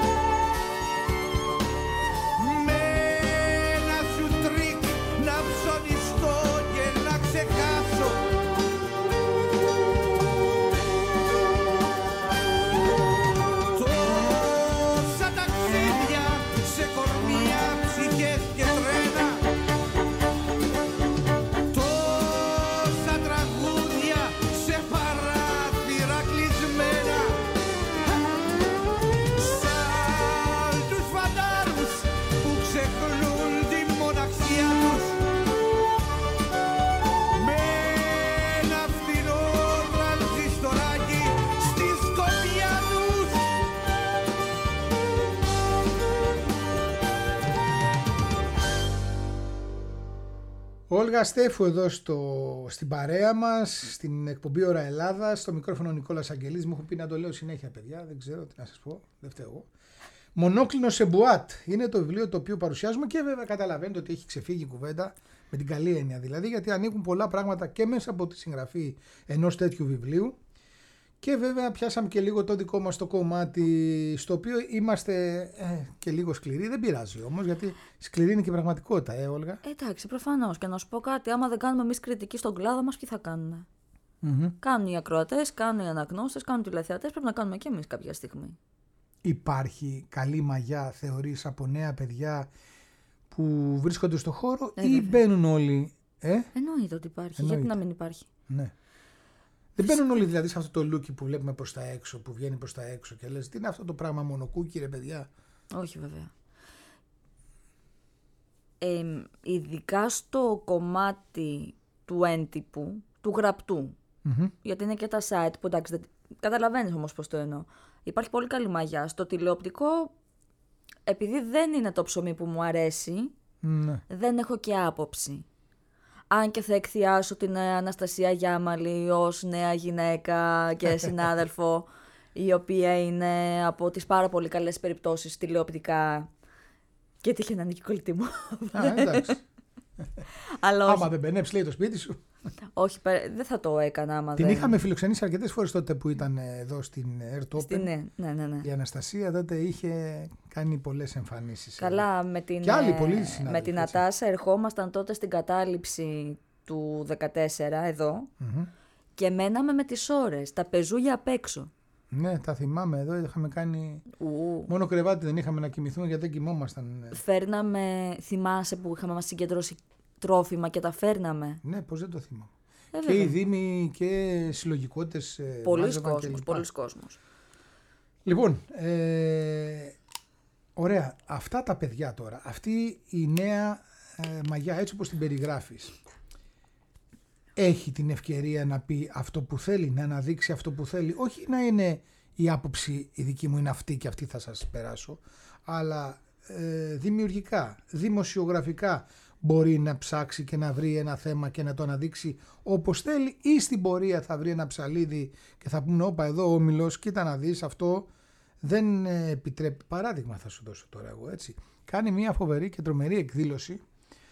με ένα σου τρίκ να ψωνιστώ και να ξεχάσω. Τόσα ταξίδια σε κορμιά, ψυχές και τρένα, τόσα τραγούδια σε παράθυρα κλεισμένα, σαν τους φαντάρους που ξεχνούν τη μοναξιά τους με ένα φθηνό τρανζιστοράκι στη σκοπιά τους. Όλγα Στέφου εδώ στο, στην παρέα μας, στην εκπομπή Ώρα Ελλάδας, στο μικρόφωνο Νικόλας Αγγελής. Μου έχουν πει να το λέω συνέχεια, παιδιά, δεν ξέρω τι να σας πω, δεν φταίω εγώ. Μονόκλινο σε μπουάτ είναι το βιβλίο το οποίο παρουσιάζουμε και βέβαια καταλαβαίνετε ότι έχει ξεφύγει η κουβέντα με την καλή έννοια δηλαδή, γιατί ανοίγουν πολλά πράγματα και μέσα από τη συγγραφή ενός τέτοιου βιβλίου. Και βέβαια πιάσαμε και λίγο το δικό μας το κομμάτι, στο οποίο είμαστε ε, και λίγο σκληροί. Δεν πειράζει όμως, γιατί σκληρή είναι και η πραγματικότητα, ε, Όλγα. Εντάξει, προφανώς. Και να σου πω κάτι, άμα δεν κάνουμε εμείς κριτική στον κλάδο μας, ποιοι θα κάνουν. Mm-hmm. Κάνουν οι ακροατές, κάνουν οι αναγνώστες, κάνουν οι τηλεθεατές, πρέπει να κάνουμε και εμείς κάποια στιγμή. Υπάρχει καλή μαγιά, θεωρείς, από νέα παιδιά που βρίσκονται στο χώρο Ε, ή βέβαια. μπαίνουν όλοι. Ε? Εννοείται ότι υπάρχει. Εννοείται. Γιατί να μην υπάρχει. Ναι. Δεν μπαίνουν όλοι δηλαδή σε αυτό το λούκι που βλέπουμε προς τα έξω, που βγαίνει προς τα έξω και λες τι είναι αυτό το πράγμα μονοκούκι ρε παιδιά. Όχι βέβαια. Ε, ειδικά στο κομμάτι του έντυπου, του γραπτού, Mm-hmm. γιατί είναι και τα site που εντάξει, δεν... καταλαβαίνεις όμως πώς το εννοώ. Υπάρχει πολύ καλή μαγιά. Στο τηλεοπτικό, επειδή δεν είναι το ψωμί που μου αρέσει, Ναι. δεν έχω και άποψη. Αν και θα εκθιάσω την Αναστασία Γιάμαλη ως νέα γυναίκα και συνάδελφο, η οποία είναι από τις πάρα πολύ καλές περιπτώσεις τηλεοπτικά και τύχε να είναι και η κολλητή μου. Α, εντάξει. Αλλά όχι, Άμα δεν μπενέψει λέει το σπίτι σου. όχι, παι- δεν θα το έκανα άμα Την δεν... είχαμε φιλοξενήσει αρκετές φορές τότε που ήταν εδώ στην Air Open. Στη- ναι, ναι, ναι, ναι. Η Αναστασία τότε είχε κάνει πολλές εμφανίσεις. Καλά, με την, Και άλλοι ε, πολλοί με συνάδελφοι, την έτσι. Ατάσα ερχόμασταν τότε στην κατάληψη του δεκατέσσερα εδώ Mm-hmm. και μέναμε με τις ώρες, τα πεζούλια απ' έξω. Ναι, τα θυμάμαι εδώ. Είχαμε κάνει. Ου. Μόνο κρεβάτι δεν είχαμε να κοιμηθούμε γιατί δεν κοιμόμασταν. Φέρναμε, θυμάσαι που είχαμε μας συγκεντρώσει τρόφιμα και τα φέρναμε. Ναι, πώς δεν το θυμάμαι. Ε, Και βέβαια. οι δήμοι και συλλογικότητες. ε, Πολλοί μάζευαν κόσμος, κλπ. πολλοί κόσμος. Λοιπόν, ε, ωραία. Αυτά τα παιδιά τώρα. Αυτή η νέα ε, μαγιά, έτσι όπως την περιγράφεις, έχει την ευκαιρία να πει αυτό που θέλει, να αναδείξει αυτό που θέλει. Όχι να είναι η άποψη η δική μου είναι αυτή και αυτή θα σας περάσω, αλλά ε, δημιουργικά, δημοσιογραφικά μπορεί να ψάξει και να βρει ένα θέμα και να το αναδείξει όπως θέλει, ή στην πορεία θα βρει ένα ψαλίδι και θα πούμε όπα εδώ ο Όμιλος, κοίτα να δεις αυτό δεν ε, επιτρέπει. Παράδειγμα θα σου δώσω τώρα εγώ, έτσι. κάνει μια φοβερή και τρομερή εκδήλωση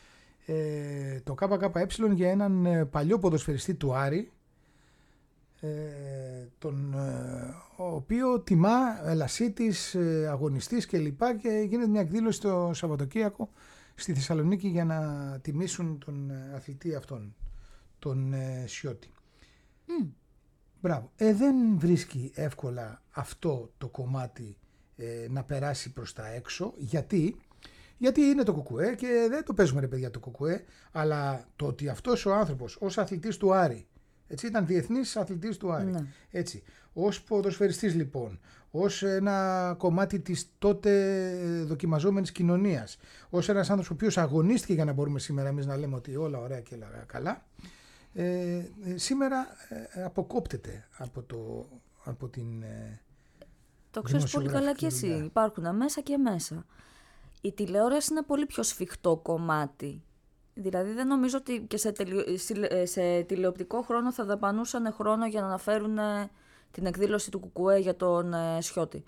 ε, το ΚΚΕ για έναν ε, παλιό ποδοσφαιριστή του Άρη, ε, τον, ε, ο οποίο τιμά Ελασίτης, ε, αγωνιστής κλπ. Και, και γίνεται μια εκδήλωση το Σαββατοκύριακο στη Θεσσαλονίκη για να τιμήσουν τον αθλητή αυτόν, τον ε, Σιώτη. Mm. Μπράβο. Ε, δεν βρίσκει εύκολα αυτό το κομμάτι ε, να περάσει προς τα έξω. Γιατί? Γιατί είναι το ΚΚΕ και δεν το παίζουμε ρε παιδιά το ΚΚΕ, αλλά το ότι αυτός ο άνθρωπος ως αθλητής του Άρη, έτσι, ήταν διεθνής αθλητής του Άρη, ναι. Έτσι, ως ποδοσφαιριστής λοιπόν, ως ένα κομμάτι της τότε δοκιμαζόμενης κοινωνίας, ως ένας άνθρωπος ο οποίος αγωνίστηκε για να μπορούμε σήμερα εμείς να λέμε ότι όλα ωραία και καλά, ε, σήμερα ε, αποκόπτεται από, το, από την ε, το ξέρεις πολύ καλά και εσύ, υπάρχουν μέσα και μέσα. Η τηλεόραση είναι πολύ πιο σφιχτό κομμάτι. Δηλαδή δεν νομίζω ότι και σε, τελε... σε τηλεοπτικό χρόνο θα δαπανούσαν χρόνο για να αναφέρουν την εκδήλωση του ΚΚΕ για τον ε, Σιώτη.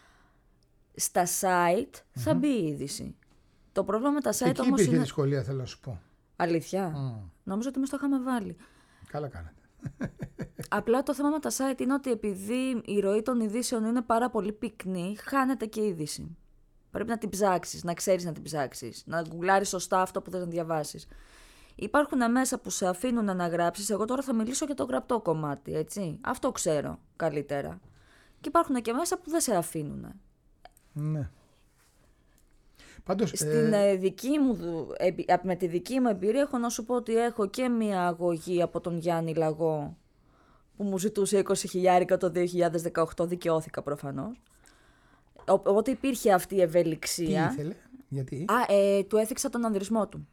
Στα site mm-hmm. θα μπει η είδηση. Το πρόβλημα με τα site εκεί όμως υπήρχε είναι... δυσκολία, θέλω να σου πω. Αλήθεια. Mm. Νομίζω ότι εμείς το είχαμε βάλει. Καλά κάνατε. Απλά το θέμα με τα site είναι ότι επειδή η ροή των ειδήσεων είναι πάρα πολύ πυκνή, χάνεται και η είδηση. Πρέπει να την ψάξεις, να ξέρεις να την ψάξεις, να γκουγκλάρεις σωστά αυτό που θες να διαβάσεις. Υπάρχουν μέσα που σε αφήνουν να γράψεις. Εγώ τώρα θα μιλήσω για το γραπτό κομμάτι, έτσι. Αυτό ξέρω καλύτερα. Και υπάρχουν και μέσα που δεν σε αφήνουν. Ναι. Πάντως, Στην, ε... ε, δική μου, ε, με τη δική μου εμπειρία έχω να σου πω ότι έχω και μία αγωγή από τον Γιάννη Λαγό που μου ζητούσε είκοσι χιλιάρικα το δύο χιλιάδες δεκαοκτώ, δικαιώθηκα προφανώς. Οπότε υπήρχε αυτή η ευελιξία. Τι ήθελε, γιατί? Α, ε, του έθιξα τον ανδρισμό του.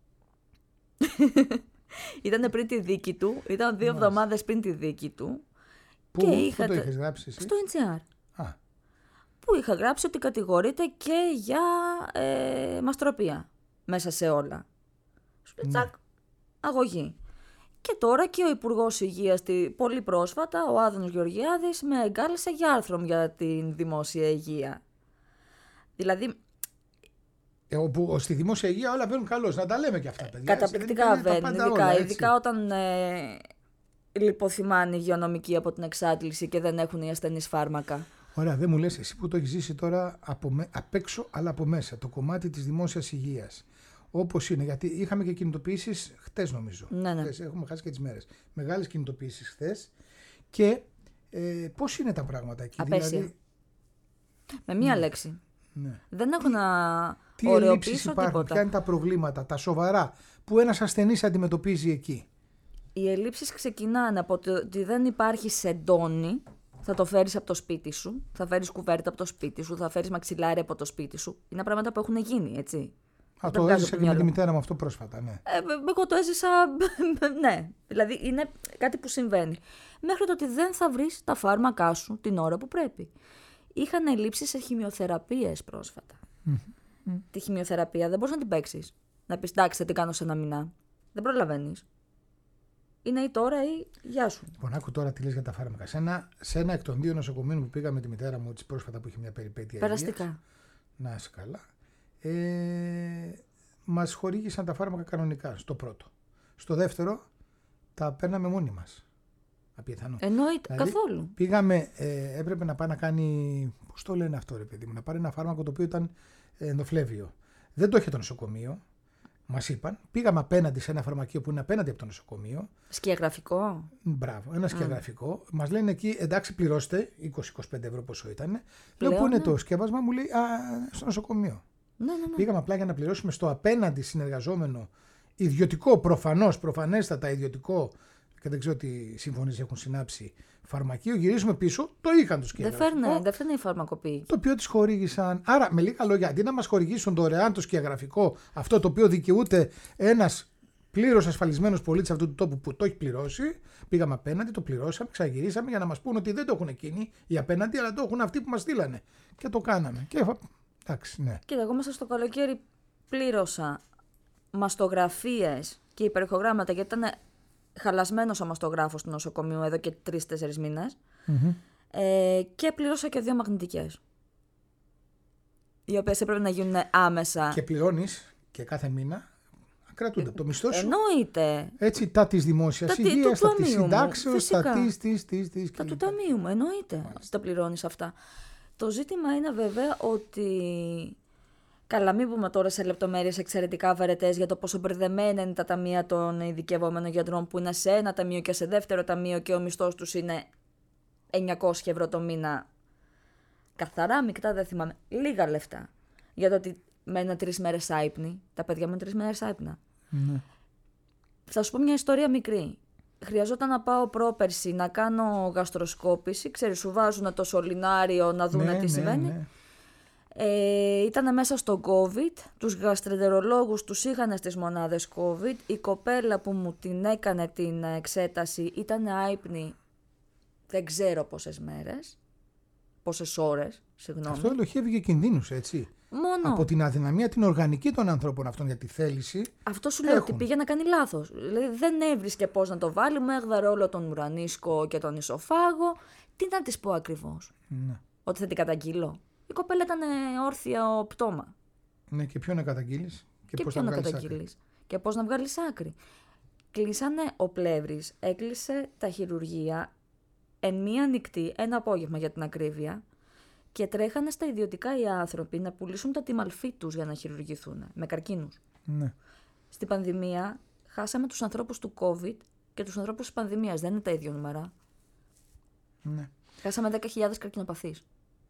Ήταν πριν τη δίκη του, ήταν δύο εβδομάδες πριν τη δίκη του. Πού, και πού είχα... το είχες γράψει εσύ? Στο εν τζι αρ. Α. Που είχα γράψει ότι κατηγορείται και για ε, μαστροπία μέσα σε όλα. Σου λέει τσακ, αγωγή. Και τώρα και ο Υπουργός Υγείας πολύ πρόσφατα, ο Άδωνος Γεωργιάδης, με εγκάλεσε για άρθρο για την δημόσια υγεία. Δηλαδή... Ε, όπου στη δημόσια υγεία όλα βαίνουν καλώς, να τα λέμε και αυτά, παιδιά. Καταπληκτικά βαίνουν, ειδικά, όλα, ειδικά όταν ε, λιποθυμάνε οι υγειονομικοί από την εξάντληση και δεν έχουν οι ασθενείς φάρμακα. Ωραία, δεν μου λες εσύ που το έχεις ζήσει τώρα από με, απ' έξω αλλά από μέσα, το κομμάτι της δημόσιας υγείας. Όπως είναι, γιατί είχαμε και κινητοποιήσεις χτες νομίζω. Ναι, ναι. Χτες, έχουμε χάσει και τις μέρες. Μεγάλες κινητοποιήσεις χτες. Και ε, πώς είναι τα πράγματα εκεί? Απέσια. Δηλαδή... Με μία ναι. λέξη. Ναι. Δεν έχω να τι ελλείψεις υπάρχουν, τίποτα. ποια είναι τα προβλήματα, τα σοβαρά που ένας ασθενής αντιμετωπίζει εκεί? Οι ελλείψεις ξεκινάνε από το ότι δεν υπάρχει σεντόνι. Θα το φέρεις από το σπίτι σου, θα φέρεις κουβέρτα από το σπίτι σου, θα φέρεις μαξιλάρι από το σπίτι σου. Είναι πράγματα που έχουν γίνει, έτσι. Α, το έζησα και με τη μητέρα μου αυτό πρόσφατα, ναι. Ε, εγώ το έζησα, ναι. Δηλαδή είναι κάτι που συμβαίνει. Μέχρι το ότι δεν θα βρεις τα φάρμακά σου την ώρα που πρέπει. Είχαν ελλείψεις σε χημειοθεραπείες πρόσφατα. Mm-hmm. Τη χημειοθεραπεία δεν μπορείς να την παίξεις. Να πεις, εντάξει, θα την κάνω σε ένα μηνά. Δεν προλαβαίνεις. Είναι ή τώρα ή γεια σου. Λοιπόν, άκου τώρα τι λες για τα φάρμακα. Σε ένα, σε ένα εκ των δύο νοσοκομείων που πήγα με τη μητέρα μου, έτσι πρόσφατα που είχε μια περιπέτεια. Περαστικά. Υγείας, να είσαι καλά. Ε, μας χορήγησαν τα φάρμακα κανονικά στο πρώτο. Στο δεύτερο τα παίρναμε μόνοι μας. Απιθανό. Εννοείται, δηλαδή, καθόλου. Πήγαμε, ε, έπρεπε να πάει να κάνει. Πώς το λένε αυτό, ρε παιδί μου, να πάρει ένα φάρμακο το οποίο ήταν ενδοφλέβιο. Δεν το είχε το νοσοκομείο. Μας είπαν, πήγαμε απέναντι σε ένα φαρμακείο που είναι απέναντι από το νοσοκομείο. Σκιαγραφικό. Μπράβο, ένα σκιαγραφικό. Mm. Μας λένε εκεί, εντάξει, πληρώστε είκοσι με είκοσι πέντε ευρώ πόσο ήταν. Λέω, πού είναι ναι. το σκεύασμα, μου λέει, α, στο νοσοκομείο. Ναι, ναι, ναι. Πήγαμε απλά για να πληρώσουμε στο απέναντι συνεργαζόμενο ιδιωτικό, προφανώς, προφανέστατα ιδιωτικό, και δεν ξέρω τι συμφωνίες έχουν συνάψει, φαρμακείο. Γυρίζουμε πίσω, το είχαν το σκιαγραφικό. Δεν φέρνει η φαρμακοποίηση. Το οποίο τις χορήγησαν. Άρα, με λίγα λόγια, αντί να μας χορηγήσουν δωρεάν το σκιαγραφικό, αυτό το οποίο δικαιούται ένας πλήρως ασφαλισμένος πολίτης αυτού του τόπου που το έχει πληρώσει, πήγαμε απέναντι, το πληρώσαμε, ξαναγυρίσαμε για να μας πούν ότι δεν το έχουν εκείνοι οι απέναντι, αλλά το έχουν αυτοί που μας στείλανε. Και το κάναμε. Και εντάξει, ναι. Κοίτα, εγώ μέσα στο καλοκαίρι πλήρωσα μαστογραφίες και υπερηχογράμματα, γιατί ήταν χαλασμένος ο μαστογράφος του νοσοκομείου εδώ και τρεις-τέσσερις μήνες. Mm-hmm. Ε, και πλήρωσα και δύο μαγνητικές. οι οποίες έπρεπε να γίνουν άμεσα. Και πληρώνεις και κάθε μήνα. Κρατούνται από το μισθό σου. Εννοείται. Έτσι, τα της δημόσιας υγείας, τα της συντάξεως, τα της, της, της, της. Τα του ταμείου μου, εννοείται. Μάλιστα. Τα πληρώνεις αυτά. Το ζήτημα είναι βέβαια ότι. Καλά, μην πούμε τώρα σε λεπτομέρειες εξαιρετικά βαρετές για το πόσο μπερδεμένα είναι τα ταμεία των ειδικευόμενων γιατρών που είναι σε ένα ταμείο και σε δεύτερο ταμείο και ο μισθός τους είναι εννιακόσια ευρώ το μήνα. Καθαρά, μεικτά, δεν θυμάμαι. Λίγα λεφτά. Για το ότι μένουν τρεις μέρες άυπνοι. Τα παιδιά μένουν τρεις μέρες άυπνα. Ναι. Θα σου πω μια ιστορία μικρή. Χρειαζόταν να πάω πρόπερση να κάνω γαστροσκόπηση. Ξέρεις, σου βάζουν το σωληνάριο να δούνε ναι, τι ναι, συμβαίνει. Ναι. Ε, ήταν μέσα στο COVID. Τους γαστρεντερολόγους τους είχαν στις μονάδες COVID. Η κοπέλα που μου την έκανε την εξέταση ήταν άυπνη δεν ξέρω πόσες μέρες. Πόσες ώρες, συγγνώμη. Αυτό ελοχεύει και κινδύνους, έτσι. Μόνο. Από την αδυναμία την οργανική των ανθρώπων αυτών για τη θέληση. Αυτό σου λέω έχουν. ότι πήγε να κάνει λάθος. Δηλαδή δεν έβρισκε πώς να το βάλει, μου έγδαρε όλο τον ουρανίσκο και τον ισοφάγο. Τι να της πω ακριβώς. Ναι. Ότι θα την καταγγείλω. Η κοπέλα ήταν όρθιο πτώμα. Ναι, και ποιο να καταγγείλεις. Και, και πώς ποιο να, να καταγγείλεις. Και πώς να βγάλεις άκρη. Κλείσανε ο Πλεύρης, έκλεισε τα χειρουργεία εν μία νυχτή, ένα απόγευμα για την ακρίβεια. Και τρέχανε στα ιδιωτικά οι άνθρωποι να πουλήσουν τα τιμαλφή τους για να χειρουργηθούν με καρκίνους. Ναι. Στην πανδημία χάσαμε τους ανθρώπους του COVID και τους ανθρώπους της πανδημίας. Δεν είναι τα ίδια νούμερα. Ναι. Χάσαμε δέκα χιλιάδες καρκινοπαθείς.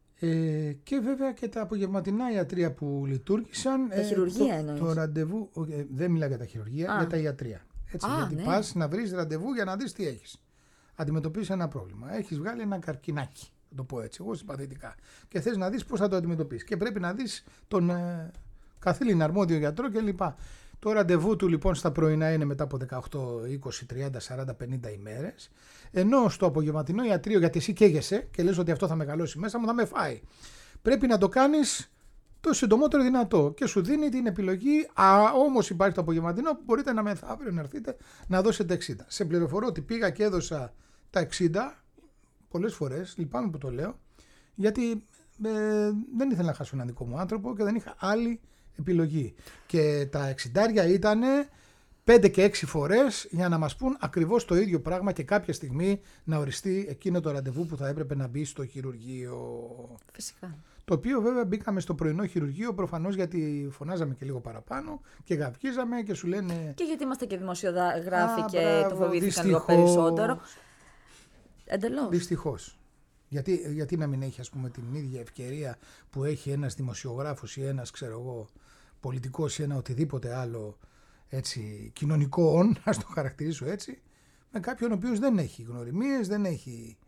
Ε, και βέβαια και τα απογευματινά ιατρία που λειτουργήσαν. Τα ε, χειρουργεία το, εννοείς. Το ραντεβού, ε, δεν μιλάω για τα χειρουργεία, Α. για τα ιατρία. Έτσι, Α, γιατί ναι. πας να βρεις ραντεβού για να δεις τι έχεις. Αντιμετωπίσεις ένα πρόβλημα. Έχεις βγάλει ένα καρκινάκι. Θα το πω έτσι, εγώ συμπαθητικά. Και θες να δεις πώς θα το αντιμετωπίσεις. Και πρέπει να δεις τον ε, καθήλυνα αρμόδιο γιατρό κλπ. Το ραντεβού του λοιπόν στα πρωινά είναι μετά από δεκαοκτώ, είκοσι, τριάντα, σαράντα, πενήντα ημέρες. Ενώ στο απογευματινό ιατρείο, γιατί εσύ καίγεσαι και λες ότι αυτό θα μεγαλώσει μέσα μου, θα με φάει. Πρέπει να το κάνεις το συντομότερο δυνατό και σου δίνει την επιλογή. Α, όμως υπάρχει το απογευματινό που μπορείτε να μεθαύριο να έρθετε να δώσετε εξήντα. Σε πληροφορώ ότι πήγα και έδωσα τα εξήντα πολλές φορές, λυπάμαι που το λέω, γιατί ε, δεν ήθελα να χάσω έναν δικό μου άνθρωπο και δεν είχα άλλη επιλογή. Και τα εξήντα ήταν πέντε και έξι φορές για να μας πούν ακριβώς το ίδιο πράγμα και κάποια στιγμή να οριστεί εκείνο το ραντεβού που θα έπρεπε να μπει στο χειρουργείο. Φυσικά. Το οποίο βέβαια μπήκαμε στο πρωινό χειρουργείο προφανώς γιατί φωνάζαμε και λίγο παραπάνω και γαυγίζαμε και σου λένε. Και γιατί είμαστε και δημοσιογράφοι και μπράβο, το φοβήθηκαν δυστυχώς. λίγο περισσότερο. Εντελώς. Δυστυχώς. Γιατί, γιατί να μην έχει ας πούμε την ίδια ευκαιρία που έχει ένας δημοσιογράφος ή ένας ξέρω εγώ πολιτικός ή ένα οτιδήποτε άλλο έτσι, κοινωνικό όν, ας το χαρακτηρίσω έτσι, με κάποιον ο οποίος δεν έχει γνωριμίες, δεν έχει.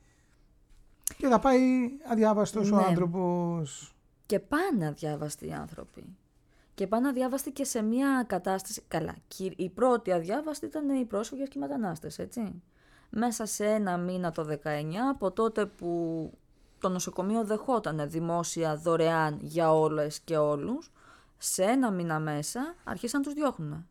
Και θα πάει αδιάβαστος, ναι, ο άνθρωπος. Και πάνε αδιάβαστοι οι άνθρωποι. Και πάνε αδιάβαστοι και σε μια κατάσταση. Καλά, η πρώτη αδιάβαστη ήταν οι πρόσφυγες και οι μετανάστες, έτσι. Μέσα σε ένα μήνα το δεκαεννιά, από τότε που το νοσοκομείο δεχόταν δημόσια δωρεάν για όλες και όλους, σε ένα μήνα μέσα αρχίσαν να τους διώχνουν.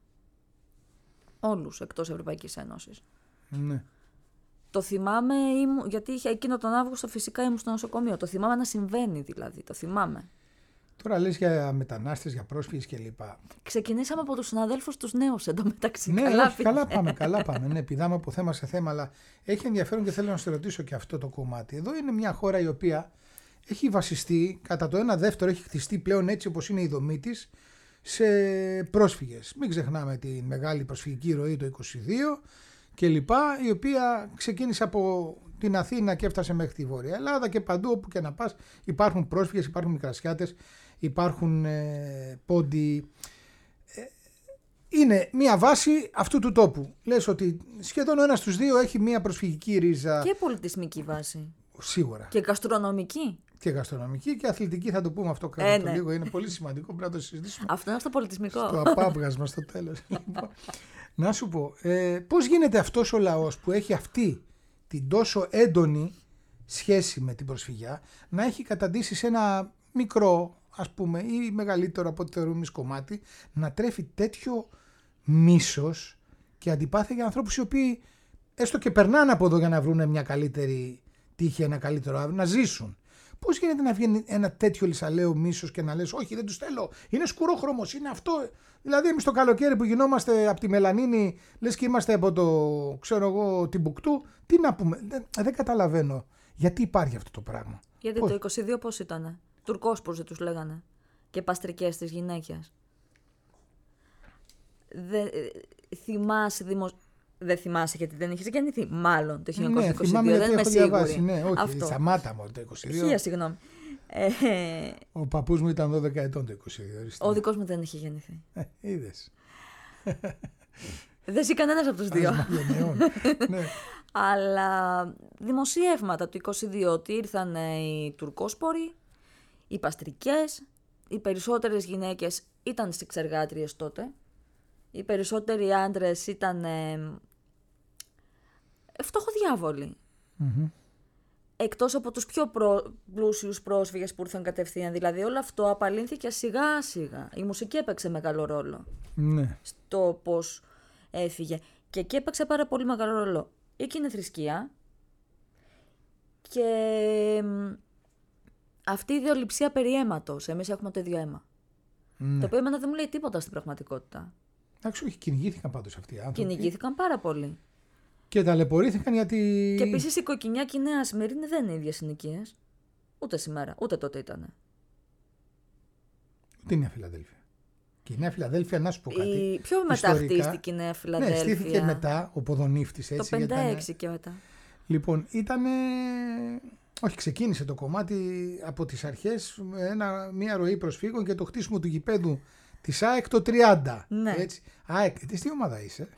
Όλους εκτός Ευρωπαϊκής Ένωσης. Ναι. Το θυμάμαι, ήμου, γιατί είχε εκείνο τον Αύγουστο φυσικά ήμουν στο νοσοκομείο. Το θυμάμαι να συμβαίνει δηλαδή, το θυμάμαι. Τώρα λες για μετανάστες, για πρόσφυγες κλπ. Ξεκινήσαμε από τους συναδέλφους τους νέους εντωμεταξύ. Ναι, καλά, όχι, καλά πάμε, καλά πάμε. Ναι, πηδάμε από θέμα σε θέμα, αλλά έχει ενδιαφέρον και θέλω να σε ρωτήσω και αυτό το κομμάτι. Εδώ είναι μια χώρα η οποία έχει βασιστεί, κατά το ένα δεύτερο έχει χτιστεί πλέον έτσι όπως είναι η δομή της, σε πρόσφυγες. Μην ξεχνάμε τη μεγάλη προσφυγική ροή το είκοσι δύο και λοιπά, η οποία ξεκίνησε από την Αθήνα και έφτασε μέχρι τη Βόρεια Ελλάδα και παντού όπου και να πας υπάρχουν πρόσφυγες, υπάρχουν μικρασιάτες, υπάρχουν ε, πόντοι. Ε, είναι μια βάση αυτού του τόπου. Λες ότι σχεδόν ο ένας στους δύο έχει μια προσφυγική ρίζα. Και πολιτισμική βάση. Σίγουρα. Και γαστρονομική. Και γαστρονομική και αθλητική, θα το πούμε αυτό κάτω ε, το ναι. λίγο. Είναι πολύ σημαντικό, πρέπει να το συζητήσουμε. Αυτό είναι στο πολιτισμικό. Στο απάβγασμα στο τέλος. Λοιπόν, να σου πω, ε, πώς γίνεται αυτός ο λαός που έχει αυτή την τόσο έντονη σχέση με την προσφυγιά να έχει καταντήσει σε ένα μικρό, ας πούμε, ή μεγαλύτερο από ό,τι θεωρούμε εμείς κομμάτι, να τρέφει τέτοιο μίσος και αντιπάθεια για ανθρώπους οι οποίοι έστω και περνάνε από εδώ για να βρουν μια καλύτερη τύχη, ένα καλύτερο αύριο, να ζήσουν. Πώς γίνεται να βγαίνει ένα τέτοιο λυσαλαίο μίσος και να λες όχι δεν τους θέλω, είναι σκουρόχρωμος, είναι αυτό. Δηλαδή εμείς το καλοκαίρι που γινόμαστε από τη Μελανίνη, λες και είμαστε από το ξέρω εγώ Τιμπουκτού, τι να πούμε, δεν, δεν καταλαβαίνω γιατί υπάρχει αυτό το πράγμα. Γιατί πώς? Το είκοσι δύο πώς ήτανε, Τουρκόσπορες τους λέγανε και παστρικές της γυναίκες. Δεν θυμάσαι δημο... Δεν θυμάσαι γιατί δεν είχες γεννηθεί. Μάλλον το χίλια εννιακόσια είκοσι δύο. Ναι, δεν είμαι σίγουρη. Ναι, όχι, αυτό. Σταμάτα μόνο το είκοσι δύο. Χίλια συγγνώμη. Ε, Ο παππούς μου ήταν δώδεκα ετών το είκοσι δύο. Ο δικός μου δεν είχε γεννηθεί. Ε, είδες. Δεν ζει κανένας από τους δύο. Ναι. Αλλά δημοσιεύματα του είκοσι δύο ότι ήρθαν οι Τουρκόσποροι, οι παστρικές, οι περισσότερες γυναίκες ήταν σιξεργάτριες τότε. Οι περισσότεροι άντρες ήταν ε, φτωχοδιάβολοι. Mm-hmm. Εκτός από τους πιο προ... πλούσιους πρόσφυγες που ήρθαν κατευθείαν. Δηλαδή όλο αυτό απαλύνθηκε σιγά σιγά. Η μουσική έπαιξε μεγάλο ρόλο mm-hmm. στο πώς έφυγε. Και εκεί έπαιξε πάρα πολύ μεγάλο ρόλο η κοινεθρησκεία και ε, αυτή η ιδεολειψία περί αίματος. Εμείς έχουμε το ίδιο αίμα. Mm-hmm. Το οποίο εμένα δεν μου λέει τίποτα στην πραγματικότητα. Εντάξει, όχι, κυνηγήθηκαν πάντως αυτοί οι άνθρωποι. Κυνηγήθηκαν πάρα πολύ. Και ταλαιπωρήθηκαν γιατί. Και επίσης η Κοκκινιά και η Νέα Σμύρνη δεν είναι ίδιες συνοικίες. Ούτε σήμερα, ούτε τότε ήταν. Ούτε η Νέα Φιλαδέλφια. Και η Νέα Φιλαδέλφια, να σου πω κάτι. Η... Πιο μετά χτίστηκε η Νέα Φιλαδέλφια. Ναι, στήθηκε μετά ο Ποδονύφτης. Έτσι, το πενήντα έξι ήταν... και μετά. Λοιπόν, ήταν. Όχι, ξεκίνησε το κομμάτι από τις αρχές με ένα, μια ροή προσφύγων και το χτίσιμο του γηπέδου της ΑΕΚ το τριάντα. Ναι. Έτσι. ΑΕΚ, τι τι ομάδα είσαι?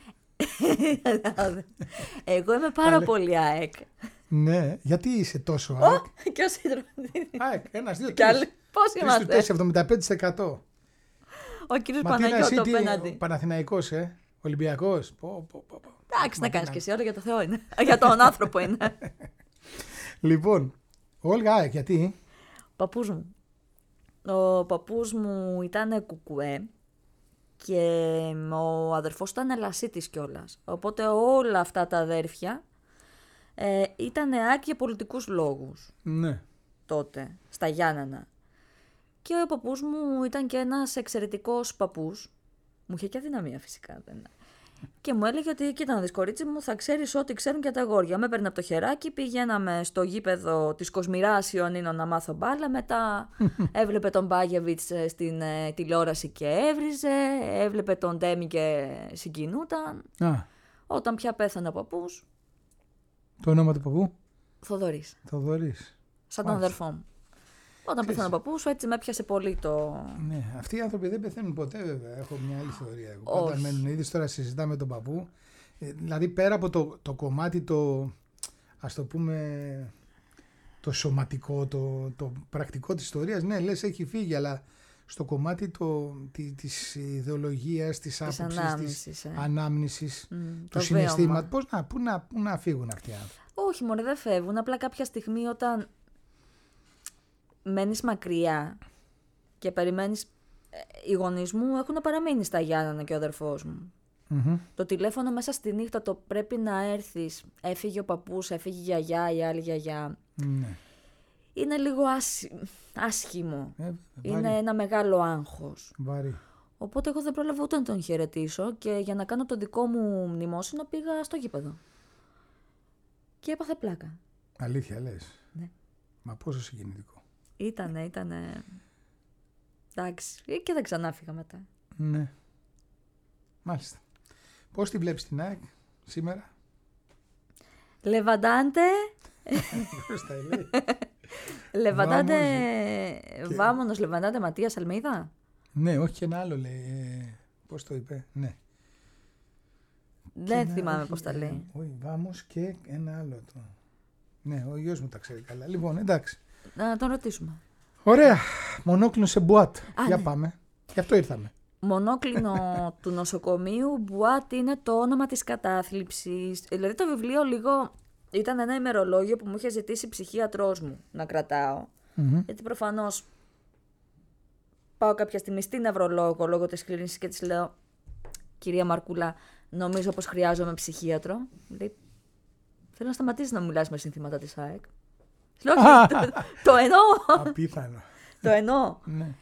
Εγώ είμαι πάρα πολύ ΑΕΚ. Ναι, γιατί είσαι τόσο ΑΕΚ? Και όσοι ΑΕΚ, ένας, δύο, τρεις. Πώς είμαστε? Τρεις του εβδομήντα πέντε τοις εκατό. Ο κύριος Παναγιώτο απέναντι. Παναθηναϊκός, ε. Ολυμπιακός. Εντάξει, να κάνεις και εσύ, όλα για το Θεό είναι. Για τον άνθρωπο είναι. Λοιπόν, Όλγα ΑΕΚ, γιατί? Παππούς μου. Ο παππούς μου ήταν κουκουέ και ο αδερφός ήταν Λασίτης κιόλας. Οπότε όλα αυτά τα αδέρφια ε, ήταν ΑΕΚ για πολιτικούς λόγους. Ναι. Τότε, στα Γιάννενα. Και ο παππούς μου ήταν και ένας εξαιρετικός παππούς. Μου είχε και αδυναμία φυσικά. Δεν. Και μου έλεγε ότι κοίτα να δεις κορίτσι μου, θα ξέρεις ό,τι ξέρουν και τα αγόρια. Με έπαιρνε από το χεράκι, πηγαίναμε στο γήπεδο της Κοσμηράς Ιωνίνων να μάθω μπάλα. Μετά έβλεπε τον Μπάγεβιτς στην ε, τηλεόραση και έβριζε. Έβλεπε τον Ντέμι και συγκινούταν. Α. Όταν πια πέθανε ο παππούς. Το όνομα του παππού? Θοδωρής. Θοδωρής. Σαν τον αδερφό μου. Όταν πέθανε ο παππούς, έτσι με έπιασε πολύ το. Ναι, αυτοί οι άνθρωποι δεν πεθαίνουν ποτέ, βέβαια. Έχω μια άλλη θεωρία. Εγώ. Πάντα μένουν. Είδες τώρα συζητάμε τον παππού. Ε, δηλαδή πέρα από το, το κομμάτι το, ας το πούμε, το σωματικό, το, το πρακτικό της ιστορίας, ναι, λες έχει φύγει, αλλά στο κομμάτι το, τη, της ιδεολογίας, της άποψης, ανάμνησης, της ε. ανάμνησης, mm, του συναισθήματος. Πώς να, πού, να, πού να φύγουν αυτοί οι άνθρωποι? Όχι, μωρέ, δεν φεύγουν. Απλά κάποια στιγμή όταν μένεις μακριά και περιμένεις, οι γονείς μου έχουν παραμείνει στα Γιάννενα και ο αδερφός μου. Mm-hmm. Το τηλέφωνο μέσα στη νύχτα το πρέπει να έρθεις. Έφυγε ο παππούς, έφυγε η γιαγιά, η άλλη γιαγιά. Mm-hmm. Είναι λίγο άσχη... άσχημο. Ε, είναι ένα μεγάλο άγχος. Βαρύ. Οπότε εγώ δεν πρόλαβα ούτε να τον χαιρετήσω και για να κάνω το δικό μου μνημόσυνο πήγα στο γήπεδο. Και έπαθε πλάκα. Αλήθεια λες? Ναι. Μα πόσο συγκινητικό. Ήτανε, ήτανε. Εντάξει. Και δεν ξανάφυγα μετά. Ναι. Μάλιστα. Πώς τη βλέπεις την ΑΕΚ σήμερα? Λεβαντάντε. Πώς τα λέει? Λεβαντάντε. Βάμονος Λεβαντάντε Ματίας Αλμίδα. Ναι, όχι και ένα άλλο λέει. Ε, πώς το είπε? Ναι. Δεν θυμάμαι πώς τα λέει. Όχι, Βάμος και ένα άλλο. Το... Ναι, ο γιος μου τα ξέρει καλά. Λοιπόν, εντάξει. Να τον ρωτήσουμε. Ωραία. Μονόκλινο σε μπουάτ. Α, Για ναι. πάμε. Γι' αυτό ήρθαμε. Μονόκλινο του νοσοκομείου, μπουάτ είναι το όνομα της κατάθλιψης. Δηλαδή το βιβλίο λίγο ήταν ένα ημερολόγιο που μου είχε ζητήσει ψυχίατρός μου να κρατάω. Mm-hmm. Γιατί προφανώς πάω κάποια στιγμή στην νευρολόγο λόγω της κλίνησης και της λέω «Κυρία Μαρκούλα, νομίζω πως χρειάζομαι ψυχίατρο». Λέει «Θέλω να σταματήσεις να μιλάς με συνθήματα της ΑΕΚ». Όχι, το, το εννοώ. Απίθανο. Το εννοώ. Ναι.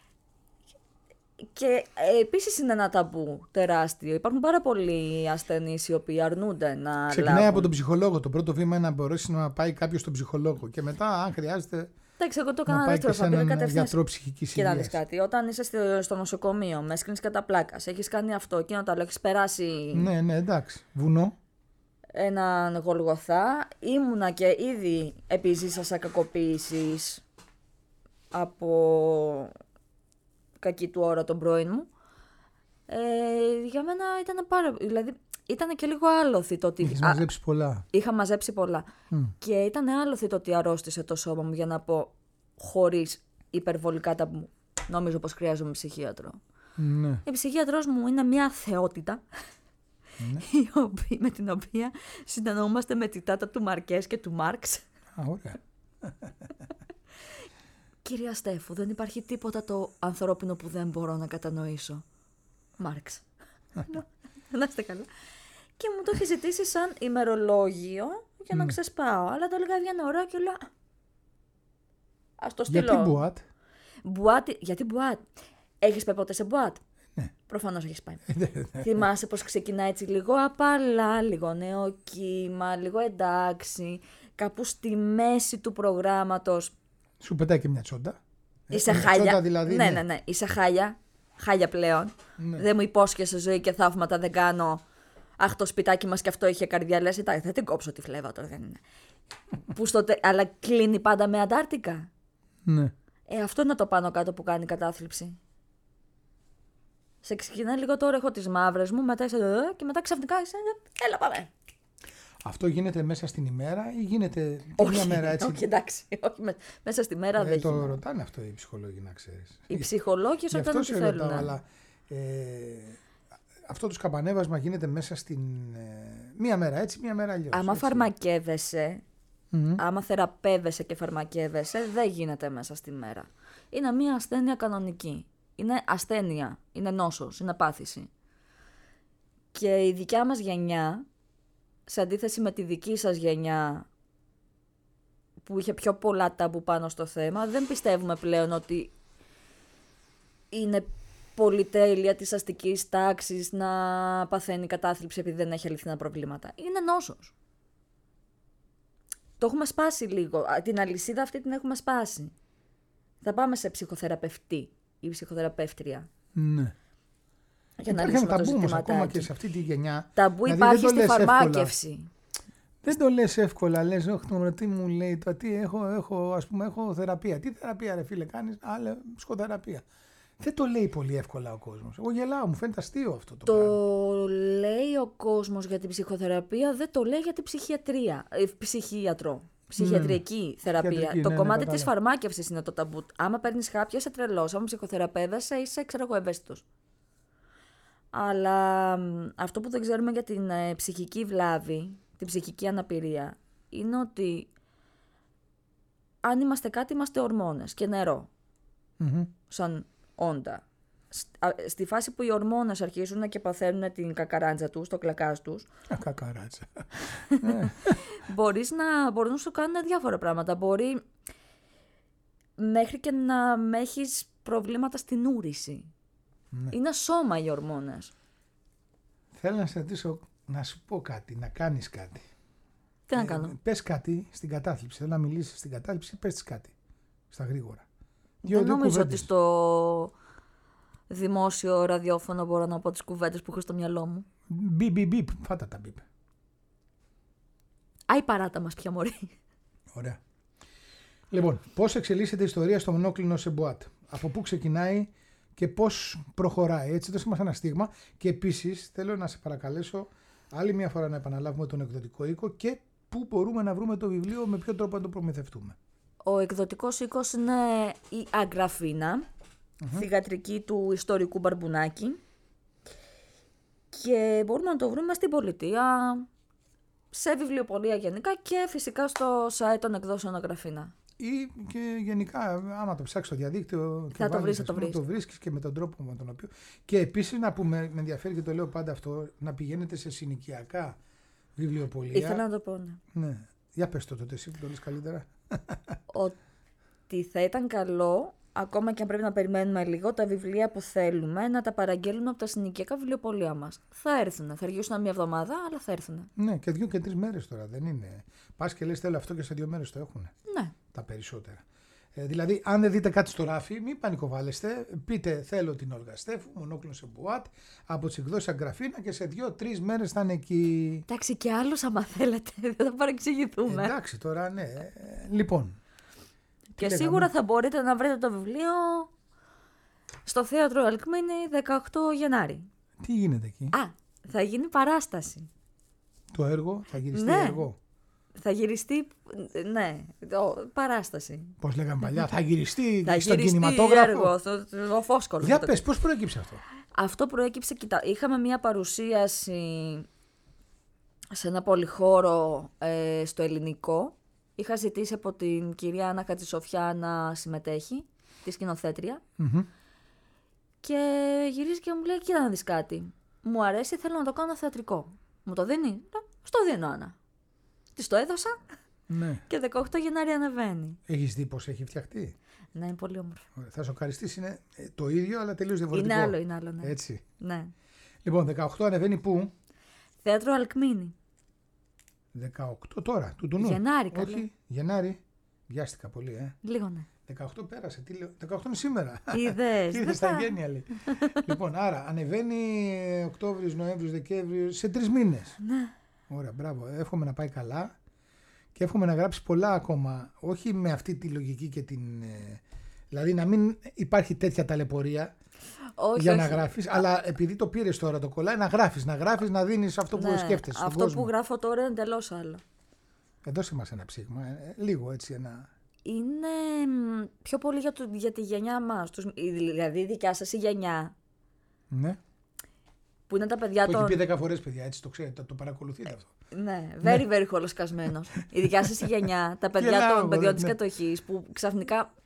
Και ε, επίσης είναι ένα ταμπού τεράστιο. Υπάρχουν πάρα πολλοί ασθενείς οι οποίοι αρνούνται να Ξεκινάει λάβουν. από τον ψυχολόγο. Το πρώτο βήμα είναι να μπορέσει να πάει κάποιο στον ψυχολόγο. Και μετά, αν χρειάζεται. Εντάξει, εγώ το Να έκανα πάει και δεύτερο. σε Θα πήγα έναν κατευθείαν. γιατρό ψυχικής Και να δεις υγείας. κάτι. Όταν είσαι στο, στο νοσοκομείο, με σκρίνεις κατά πλάκα, έχεις κάνει αυτό, εκείνο το άλλο, έχεις περάσει Ναι, ναι, εντάξει. Βουνό. έναν Γολγοθά. Ήμουνα και ήδη επιζήσασα κακοποίησης από κακή του ώρα τον πρώην μου. Ε, για μένα ήταν πάρα. Δηλαδή, ήταν και λίγο άλοθη το ότι. Έχεις Α, μαζέψει πολλά. είχα μαζέψει πολλά. Μμ. Και ήταν άλοθη το ότι αρρώστησε το σώμα μου, για να πω χωρίς υπερβολικά ταμπού. Νόμιζω πως χρειάζομαι ψυχίατρο. Ναι. Η ψυχίατρος μου είναι μια θεότητα, Ναι. η οποία, με την οποία συνεννοούμαστε με τη τάτα του Μαρκές και του Μάρξ. Α, ωραία. Κυρία Στέφου, δεν υπάρχει τίποτα το ανθρώπινο που δεν μπορώ να κατανοήσω. Μάρξ. Να είστε καλά. Και μου το έχει ζητήσει σαν ημερολόγιο για να ξεσπάω. Αλλά το έλεγα βγαίνει ωραίο και λέω. Ας το στείλω. Γιατί μπουάτ. Μπουάτ, γιατί μπουάτ. Έχεις πάει ποτέ σε μπουάτ? Ναι. Προφανώς έχεις πάει. Θυμάσαι πως ξεκινά έτσι λίγο απαλά, λίγο νέο κύμα, λίγο εντάξει. Κάπου στη μέση του προγράμματος. Σου πετάει και μια τσόντα. Είσαι μια χάλια. τσόντα δηλαδή, ναι, ναι, ναι. Είσαι χάλια. Χάλια πλέον. Ναι. Δεν μου υπόσχεσαι ζωή και θαύματα, δεν κάνω. Αχ, το σπιτάκι μας και αυτό είχε καρδιά. Λες, εντάξει, θα την κόψω τη φλέβα τώρα. Δεν είναι. Που στο τε... Αλλά κλείνει πάντα με Αντάρτικα. Ναι. Ε, αυτό είναι το πάνω κάτω που κάνει κατάθλιψη. Σε ξεκινάει λίγο τώρα, έχω τις μαύρες μου, μετά είσαι εδώ και μετά ξαφνικά είσαι. Έλα, πάμε. Αυτό γίνεται μέσα στην ημέρα ή γίνεται Όχι, μια μέρα έτσι. όχι, εντάξει. Όχι, με- μέσα στη μέρα Ε, δεν το γίνεται. ρωτάνε αυτό οι ψυχολόγοι, να ξέρεις. Οι ψυχολόγοι Γι' όταν αυτό ό,τι σε θέλουν. ρωτάω, αλλά ε, αυτό το σκαμπανέβασμα γίνεται μέσα στην ε, μία μέρα έτσι, μία μέρα αλλιώς. Άμα έτσι. φαρμακεύεσαι, Μμμ. άμα θεραπεύεσαι και φαρμακεύεσαι, δεν γίνεται μέσα στη μέρα. Είναι μια ασθένεια κανονική. Είναι ασθένεια, είναι νόσος, είναι πάθηση. Και η δικιά μας γενιά, σε αντίθεση με τη δική σας γενιά, που είχε πιο πολλά ταμπού πάνω στο θέμα, δεν πιστεύουμε πλέον ότι είναι πολυτέλεια της αστικής τάξης να παθαίνει κατάθλιψη επειδή δεν έχει αληθινά προβλήματα. Είναι νόσος. Το έχουμε σπάσει λίγο. Α, την αλυσίδα αυτή την έχουμε σπάσει. Θα πάμε σε ψυχοθεραπευτή ή ψυχοθεραπεύτρια. Ναι. Για να Υπάρχει ένα λύσουμε το ταμπού όμως ακόμα ζητηματάκι. και σε αυτή τη γενιά. Ταμπού Δηλαδή, υπάρχει δεν το στη λες εύκολα. φαρμάκευση. Δεν το λες εύκολα, λες, όχι τον τι μου λέει, το τι έχω, έχω, ας πούμε, έχω θεραπεία. Τι θεραπεία ρε φίλε κάνεις, άλλα ψυχοθεραπεία. Δεν το λέει πολύ εύκολα ο κόσμος. Εγώ γελάω, μου φαίνεται αστείο αυτό το, Το πράγμα. λέει ο κόσμος για την ψυχοθεραπεία, δεν το λέει για την ψυχιατρία. Ε, ψυχίατρο. Ψυχιατρική θεραπεία. Ψυχιατρική, το ναι, ναι, κομμάτι της κατάλαβα. φαρμάκευσης είναι το ταμπού. Άμα παίρνεις χάπια, είσαι τρελός. Άμα ψυχοθεραπεύεσαι, είσαι, ξέρω εγώ, ευαίσθητος. Αλλά μ, αυτό που δεν ξέρουμε για την ε, ψυχική βλάβη, την ψυχική αναπηρία, είναι ότι αν είμαστε κάτι, είμαστε ορμόνες και νερό, Μμμ. σαν όντα. Σ- α, Στη φάση που οι ορμόνες αρχίζουν και παθαίνουν την κακαράντζα τους, το κλακάς τους, Α, κακαράτσα. μπορείς να, μπορούν να σου κάνουν διάφορα πράγματα. Μπορεί μέχρι και να με έχεις προβλήματα στην ούρηση. Ναι. Είναι σώμα οι ορμόνες. Θέλω να σε ρωτήσω να σου πω κάτι, να κάνεις κάτι. Τι να Ε, κάνω. Πες κάτι στην κατάθλιψη. Θέλω να μιλήσεις στην κατάθλιψη, πες της κάτι. Στα γρήγορα. Δύο, Δεν δύο νομίζω ότι κουβέντες. στο δημόσιο ραδιόφωνο μπορώ να πω τις κουβέντες που έχω στο μυαλό μου. Μπιπ, μπιπ, μπιπ. Φάτα τα μπιπ. Άι παράτα μας πια μωρή. Ωραία. Λοιπόν, πώς εξελίσσεται η ιστορία στο Μονόκλινο σε Μποάτ. Από πού ξεκινάει και πώς προχωράει. Έτσι, δώσε μας ένα στίγμα. Και επίσης θέλω να σε παρακαλέσω άλλη μια φορά να επαναλάβουμε τον εκδοτικό οίκο και πού μπορούμε να βρούμε το βιβλίο, με ποιο τρόπο να το προμηθευτούμε. Ο εκδοτικός οίκος είναι η Αγκραφίνα, θυγατρική του ιστορικού Μπαρμπουνάκη. Και μπορούμε να το βρούμε στην πολιτεία, σε βιβλιοπωλεία γενικά και φυσικά στο site των εκδόσεων Αγκραφίνα. Ή και γενικά, άμα το ψάξεις στο διαδίκτυο, και Θα το βάλεις, βρεις, θα ας το πούμε, βρεις. το βρίσκεις και με τον τρόπο με τον οποίο. Και επίσης να πούμε, με ενδιαφέρει και το λέω πάντα αυτό, να πηγαίνετε σε συνοικιακά βιβλιοπωλεία. Ήθελα να το πω, ναι. Ναι. Για πες το τότε εσύ που το λες καλύτερα. Ότι θα ήταν καλό, ακόμα και αν πρέπει να περιμένουμε λίγο, τα βιβλία που θέλουμε να τα παραγγέλνουμε από τα συνοικιακά βιβλιοπωλεία μας. Θα έρθουν, θα αργήσουν μία εβδομάδα, αλλά θα έρθουν. Ναι, και δύο και τρεις μέρες τώρα, δεν είναι. Πας και λες θέλω αυτό και σε δύο μέρες το έχουν. Ναι. Τα περισσότερα. Ε, δηλαδή, αν δεν δείτε κάτι στο ράφι, μην πανικοβάλλεστε. Πείτε θέλω την Όλγα Στέφου, Μονόκλινο σε Μπουάτ, από τις εκδόσεις Αγκραφίνα και σε δύο-τρεις μέρες θα είναι εκεί. Εντάξει, και άλλους άμα θέλετε, δεν θα παρεξηγηθούμε. Ε, εντάξει, τώρα ναι. Ε, λοιπόν. Και σίγουρα θα μπορείτε να βρείτε το βιβλίο στο Θέατρο Αλκμήνη δεκαοκτώ Γενάρη. Τι γίνεται εκεί? Α, θα γίνει παράσταση. Το έργο, θα γυριστεί Ναι. έργο. Θα γυριστεί, ναι, το, παράσταση. Πώς λέγαμε παλιά, θα γυριστεί Θα στον γυριστεί κινηματόγραφο. έργο, στο, στο Φόσκολο. Για το- πες, πώς προέκυψε αυτό? Αυτό προέκυψε, κοιτά, είχαμε μία παρουσίαση σε ένα πολυχώρο ε, στο ελληνικό. Είχα ζητήσει από την κυρία Άννα Χατζησοφιά να συμμετέχει, τη σκηνοθέτρια. Mm-hmm. Και γυρίζει και μου λέει: κοίτα να δεις κάτι. Μου αρέσει, θέλω να το κάνω θεατρικό. Μου το δίνει? Λέω, στο δίνω, Άννα. Της το έδωσα Ναι. και δεκαοκτώ Γενάρη ανεβαίνει. Έχεις δει πώς έχει φτιαχτεί? Ναι, είναι πολύ όμορφο. Ωραία. Θα σοκαριστείς, είναι ε, το ίδιο αλλά τελείως διαφορετικό. Είναι άλλο, είναι άλλο, ναι. Έτσι. ναι. Λοιπόν, δεκαοκτώ ανεβαίνει πού? Θέατρο Αλκμήνη. δεκαοκτώ τώρα, του του νου. Γενάρη, καλέ. Όχι, Γενάρη. Βιάστηκα πολύ, ε. Λίγο, ναι. δεκαοκτώ πέρασε. Τι λέω, δεκαοκτώ είναι σήμερα. Είδες. Είδες τα γένεια, λέει. Λοιπόν, άρα ανεβαίνει Οκτώβριος, Νοέμβριος, Δεκέμβριος, σε τρεις μήνες. Ναι. Ωραία, μπράβο. Εύχομαι να πάει καλά και εύχομαι να γράψει πολλά ακόμα. Όχι με αυτή τη λογική και την. ε, Δηλαδή να μην υπάρχει τέτοια ταλαιπωρία Όχι, για όχι. να γράφεις, αλλά επειδή το πήρες τώρα το κολλάει, να γράφεις, να γράφεις, να δίνεις αυτό που Ναι, σκέφτεσαι στον αυτό κόσμο. που γράφω τώρα είναι εντελώς άλλο. Ε, δώσε μας ένα ψήγμα, ε, λίγο έτσι ένα. Είναι μ, πιο πολύ για, το, για τη γενιά μας. Τους, η- δηλαδή η δικιά σας η γενιά, Ναι. που είναι τα παιδιά Το έχει των... πει δέκα φορές, παιδιά, έτσι το ξέρετε, το παρακολουθείτε αυτό. Ναι, very very χολοσκασμένος. Η δικιά σας η γενιά, τα παιδιά Γελάω, των παιδιών ναι. της κατοχής που ξαφνικά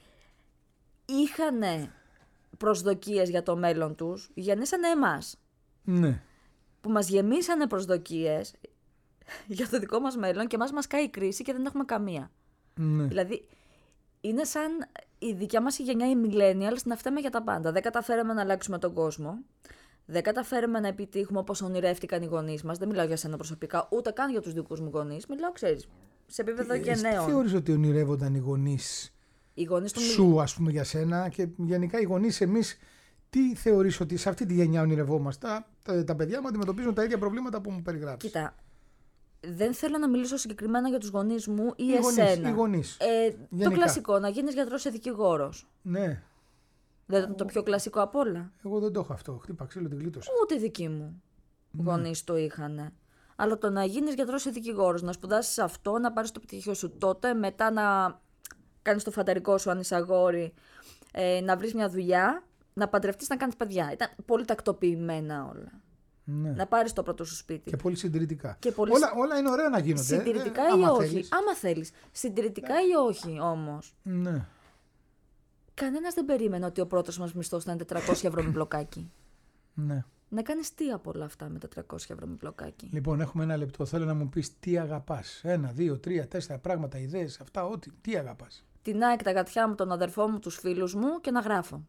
είχαν προσδοκίες για το μέλλον τους, γεννήσανε εμάς. Ναι. Που μας γεμίσανε προσδοκίες για το δικό μας μέλλον και εμάς μας κάει η κρίση και δεν έχουμε καμία. Ναι. Δηλαδή, είναι σαν η δικιά μας η γενιά, οι millennials, να φταίμε για τα πάντα. Δεν καταφέραμε να αλλάξουμε τον κόσμο. Δεν καταφέραμε να επιτύχουμε όπως ονειρεύτηκαν οι γονείς μας. Δεν μιλάω για σένα προσωπικά, ούτε καν για τους δικούς μου γονείς. Μιλάω, ξέρεις, σε επίπεδο Ε, γενναίων. Τι θεωρείς ότι ονειρεύονταν οι γονείς Οι γονείς των σου, ας πούμε, για σένα και γενικά οι γονείς εμείς, τι θεωρείς ότι σε αυτή τη γενιά ονειρευόμαστε? Τα, τα παιδιά μου αντιμετωπίζουν τα ίδια προβλήματα που μου περιγράψεις. Κοίτα, δεν θέλω να μιλήσω συγκεκριμένα για τους γονείς μου ή Οι γονείς, εσένα. οι γονείς. Ε, το Γενικά. κλασικό, να γίνεις γιατρός ή δικηγόρος. Ναι, Δεν είναι το πιο κλασικό απ' όλα. εγώ δεν το έχω αυτό. Χτύπα ξύλο, την γλίτωσα. Ούτε οι δικοί μου Ναι. γονείς το είχαν. Αλλά το να γίνεις γιατρός ή δικηγόρος, να σπουδάσεις αυτό, να πάρεις το πτυχίο σου τότε, μετά να κάνεις το φανταρικό σου αν είσαι αγόρι, ε, να βρεις μια δουλειά, να παντρευτείς, να κάνεις παιδιά. Ήταν πολύ τακτοποιημένα όλα. Ναι. Να πάρεις το πρώτο σου σπίτι. Και πολύ συντηρητικά. Και πολύ Όλα, όλα είναι ωραία να γίνονται. Συντηρητικά ε, ή άμα όχι. θέλεις. Άμα θέλεις. Συντηρητικά ή όχι όμως. Ναι. Κανένας δεν περίμενε ότι ο πρώτος μας μισθός θα είναι τετρακόσια ευρώ με μπλοκάκι. Ναι. Να κάνεις τι από όλα αυτά με τετρακόσια ευρώ με μπλοκάκι. Λοιπόν, έχουμε ένα λεπτό. Θέλω να μου πεις τι αγαπάς. Ένα, δύο, τρία, τέσσερα πράγματα, ιδέες, αυτά, ό,τι. Τι αγαπάς. Την ΑΕΚ, τα γατιά μου, τον αδερφό μου, τους φίλους μου και να γράφω.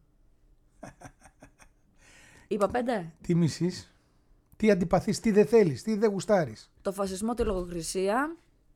Είπα πέντε. Τι μισείς, τι αντιπαθείς, τι δεν θέλεις, τι δεν γουστάρεις. Το φασισμό, τη λογοκρισία.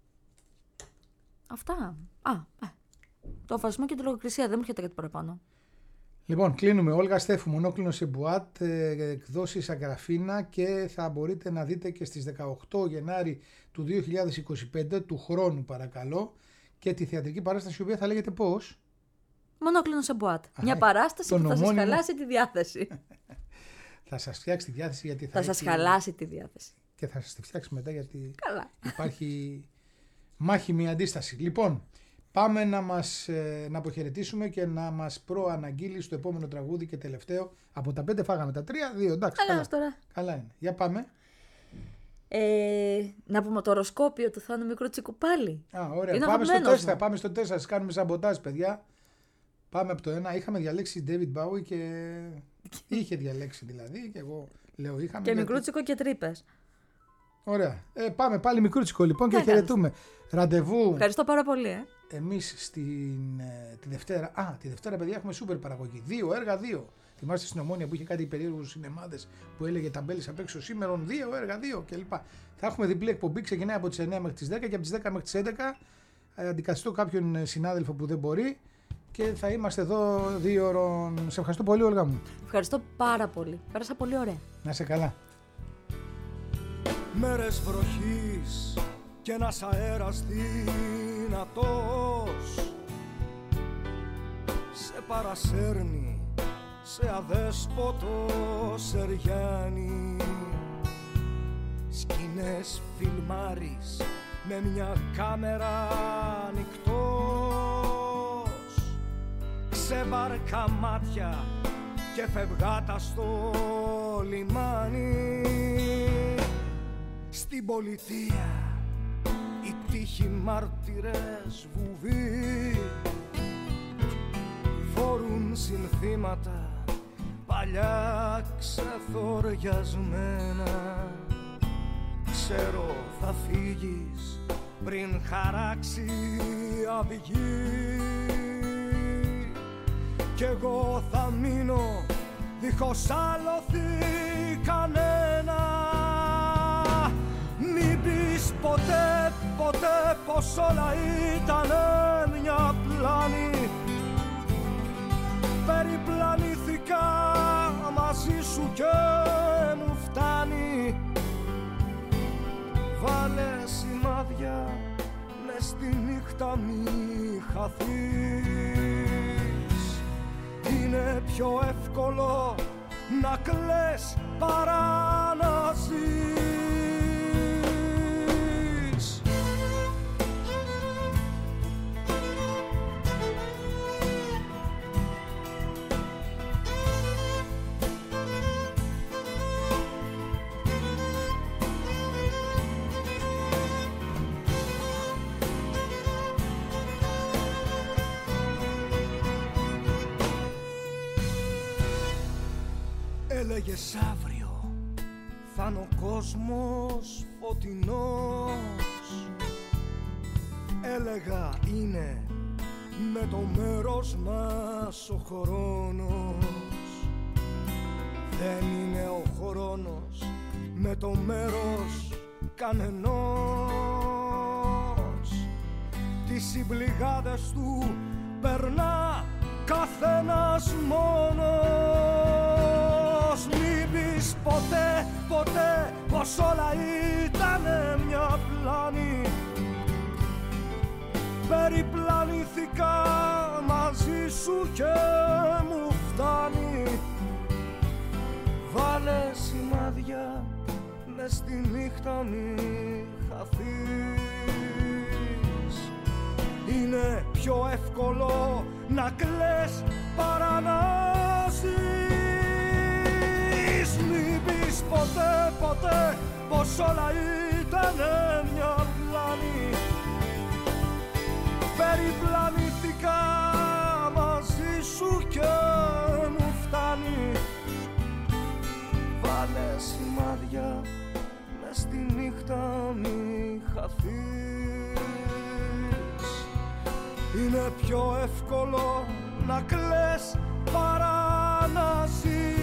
Αυτά. Α, ε. Το φασισμό και τη λογοκρισία. Δεν μου έρχεται κάτι παραπάνω. Λοιπόν, κλείνουμε. Όλγα Στέφου, Μονόκλινο σε Μπουάτ, ε, εκδόσεις Αγκραφίνα και θα μπορείτε να δείτε και στις δεκαοκτώ Γενάρη του δύο χιλιάδες είκοσι πέντε, του χρόνου παρακαλώ, και τη θεατρική παράσταση η οποία θα λέγεται πώς? Μονόκλινο σε μπουάτ. Α, Μια ε, παράσταση τον που θα σας ομώνυμο. χαλάσει τη διάθεση. Θα σας φτιάξει τη διάθεση γιατί θα, θα σας έχει- χαλάσει τη διάθεση. και θα σας τη φτιάξει μετά γιατί Καλά. υπάρχει μάχημη αντίσταση. Λοιπόν, πάμε να μας ε, να αποχαιρετήσουμε και να μας προαναγγείλει στο επόμενο τραγούδι και τελευταίο. Από τα πέντε φάγαμε τα τρία, δύο, εντάξει, Καλά καλά. τώρα. Καλά είναι. Για πάμε. Ε, να πούμε το οροσκόπιο του Θάνου Μικρούτσικου πάλι. Α, ωραία. Είναι Πάμε στο αγαπημένος τέσσερα, μου. πάμε στο τέσσερα, σας κάνουμε σαμποτάζ, παιδιά. Πάμε από το ένα. Είχαμε διαλέξει David Bowie και είχε διαλέξει δηλαδή και εγώ λέω είχαμε. Και γιατί- Μικρούτσικο και τρύπες. Ωραία. Ε, πάμε πάλι μικρούτσικο λοιπόν και Ναι, χαιρετούμε. Ραντεβού. Ευχαριστώ πάρα πολύ. Ε. Εμείς στην, ε, τη Δευτέρα. Α, τη Δευτέρα, παιδιά, έχουμε σούπερ παραγωγή. Δύο έργα, δύο. Θυμάστε στην Ομόνια που είχε κάτι περίεργους σινεμάδες που έλεγε ταμπέλες απ' έξω σήμερα, δύο έργα, δύο κλπ. Θα έχουμε διπλή εκπομπή, ξεκινάει από τις εννιά μέχρι τις δέκα και από τις δέκα μέχρι τις έντεκα. Ε, αντικαθιστώ κάποιον συνάδελφο που δεν μπορεί και θα είμαστε εδώ δύο ώρων. Σε ευχαριστώ πολύ, Όλγα μου. Ευχαριστώ πάρα πολύ. Πέρασα πολύ ωραία. Να είσαι καλά. Μέρες βροχής και ένας αέρας δυνατός σε παρασέρνει σε αδέσποτο σεριάνι. Σκηνές φιλμάρεις με μια κάμερα ανοιχτός, ξεβαρκά μάτια και φευγάτα στο λιμάνι. Στην πολιτεία οι τύχοι μάρτυρες βουβοί φορούν συνθήματα παλιά ξεθοριασμένα. Ξέρω θα φύγεις πριν χαράξει αυγή κι εγώ θα μείνω δίχως άλοθη κανένα. Μην πεις ποτέ, ποτέ πως όλα ήταν μια πλάνη. Περιπλανήθηκα μαζί σου και μου φτάνει. Βάλε σημάδια μες στη νύχτα μη χαθείς. Είναι πιο εύκολο να κλαις παρά να ζεις. Έλεγες αύριο θα είναι ο κόσμος φωτεινός. Έλεγα είναι με το μέρος μας ο χρόνος. Δεν είναι ο χρόνος με το μέρος κανενός. Τις συμπληγάδες του περνά καθένας μόνος. Μην πεις ποτέ, ποτέ πως όλα ήτανε μια πλάνη. Περιπλανήθηκα μαζί σου και μου φτάνει. Βάλε σημάδια μες στη νύχτα μη χαθείς. Είναι πιο εύκολο να κλαις παρά να ζεις. Μην πεις ποτέ, ποτέ πως όλα ήτανε μια πλάνη. Περιπλανήθηκα μαζί σου και μου φτάνει. Βάλε σημάδια μες στη νύχτα μη χαθείς. Είναι πιο εύκολο να κλαις παρά να ζεις.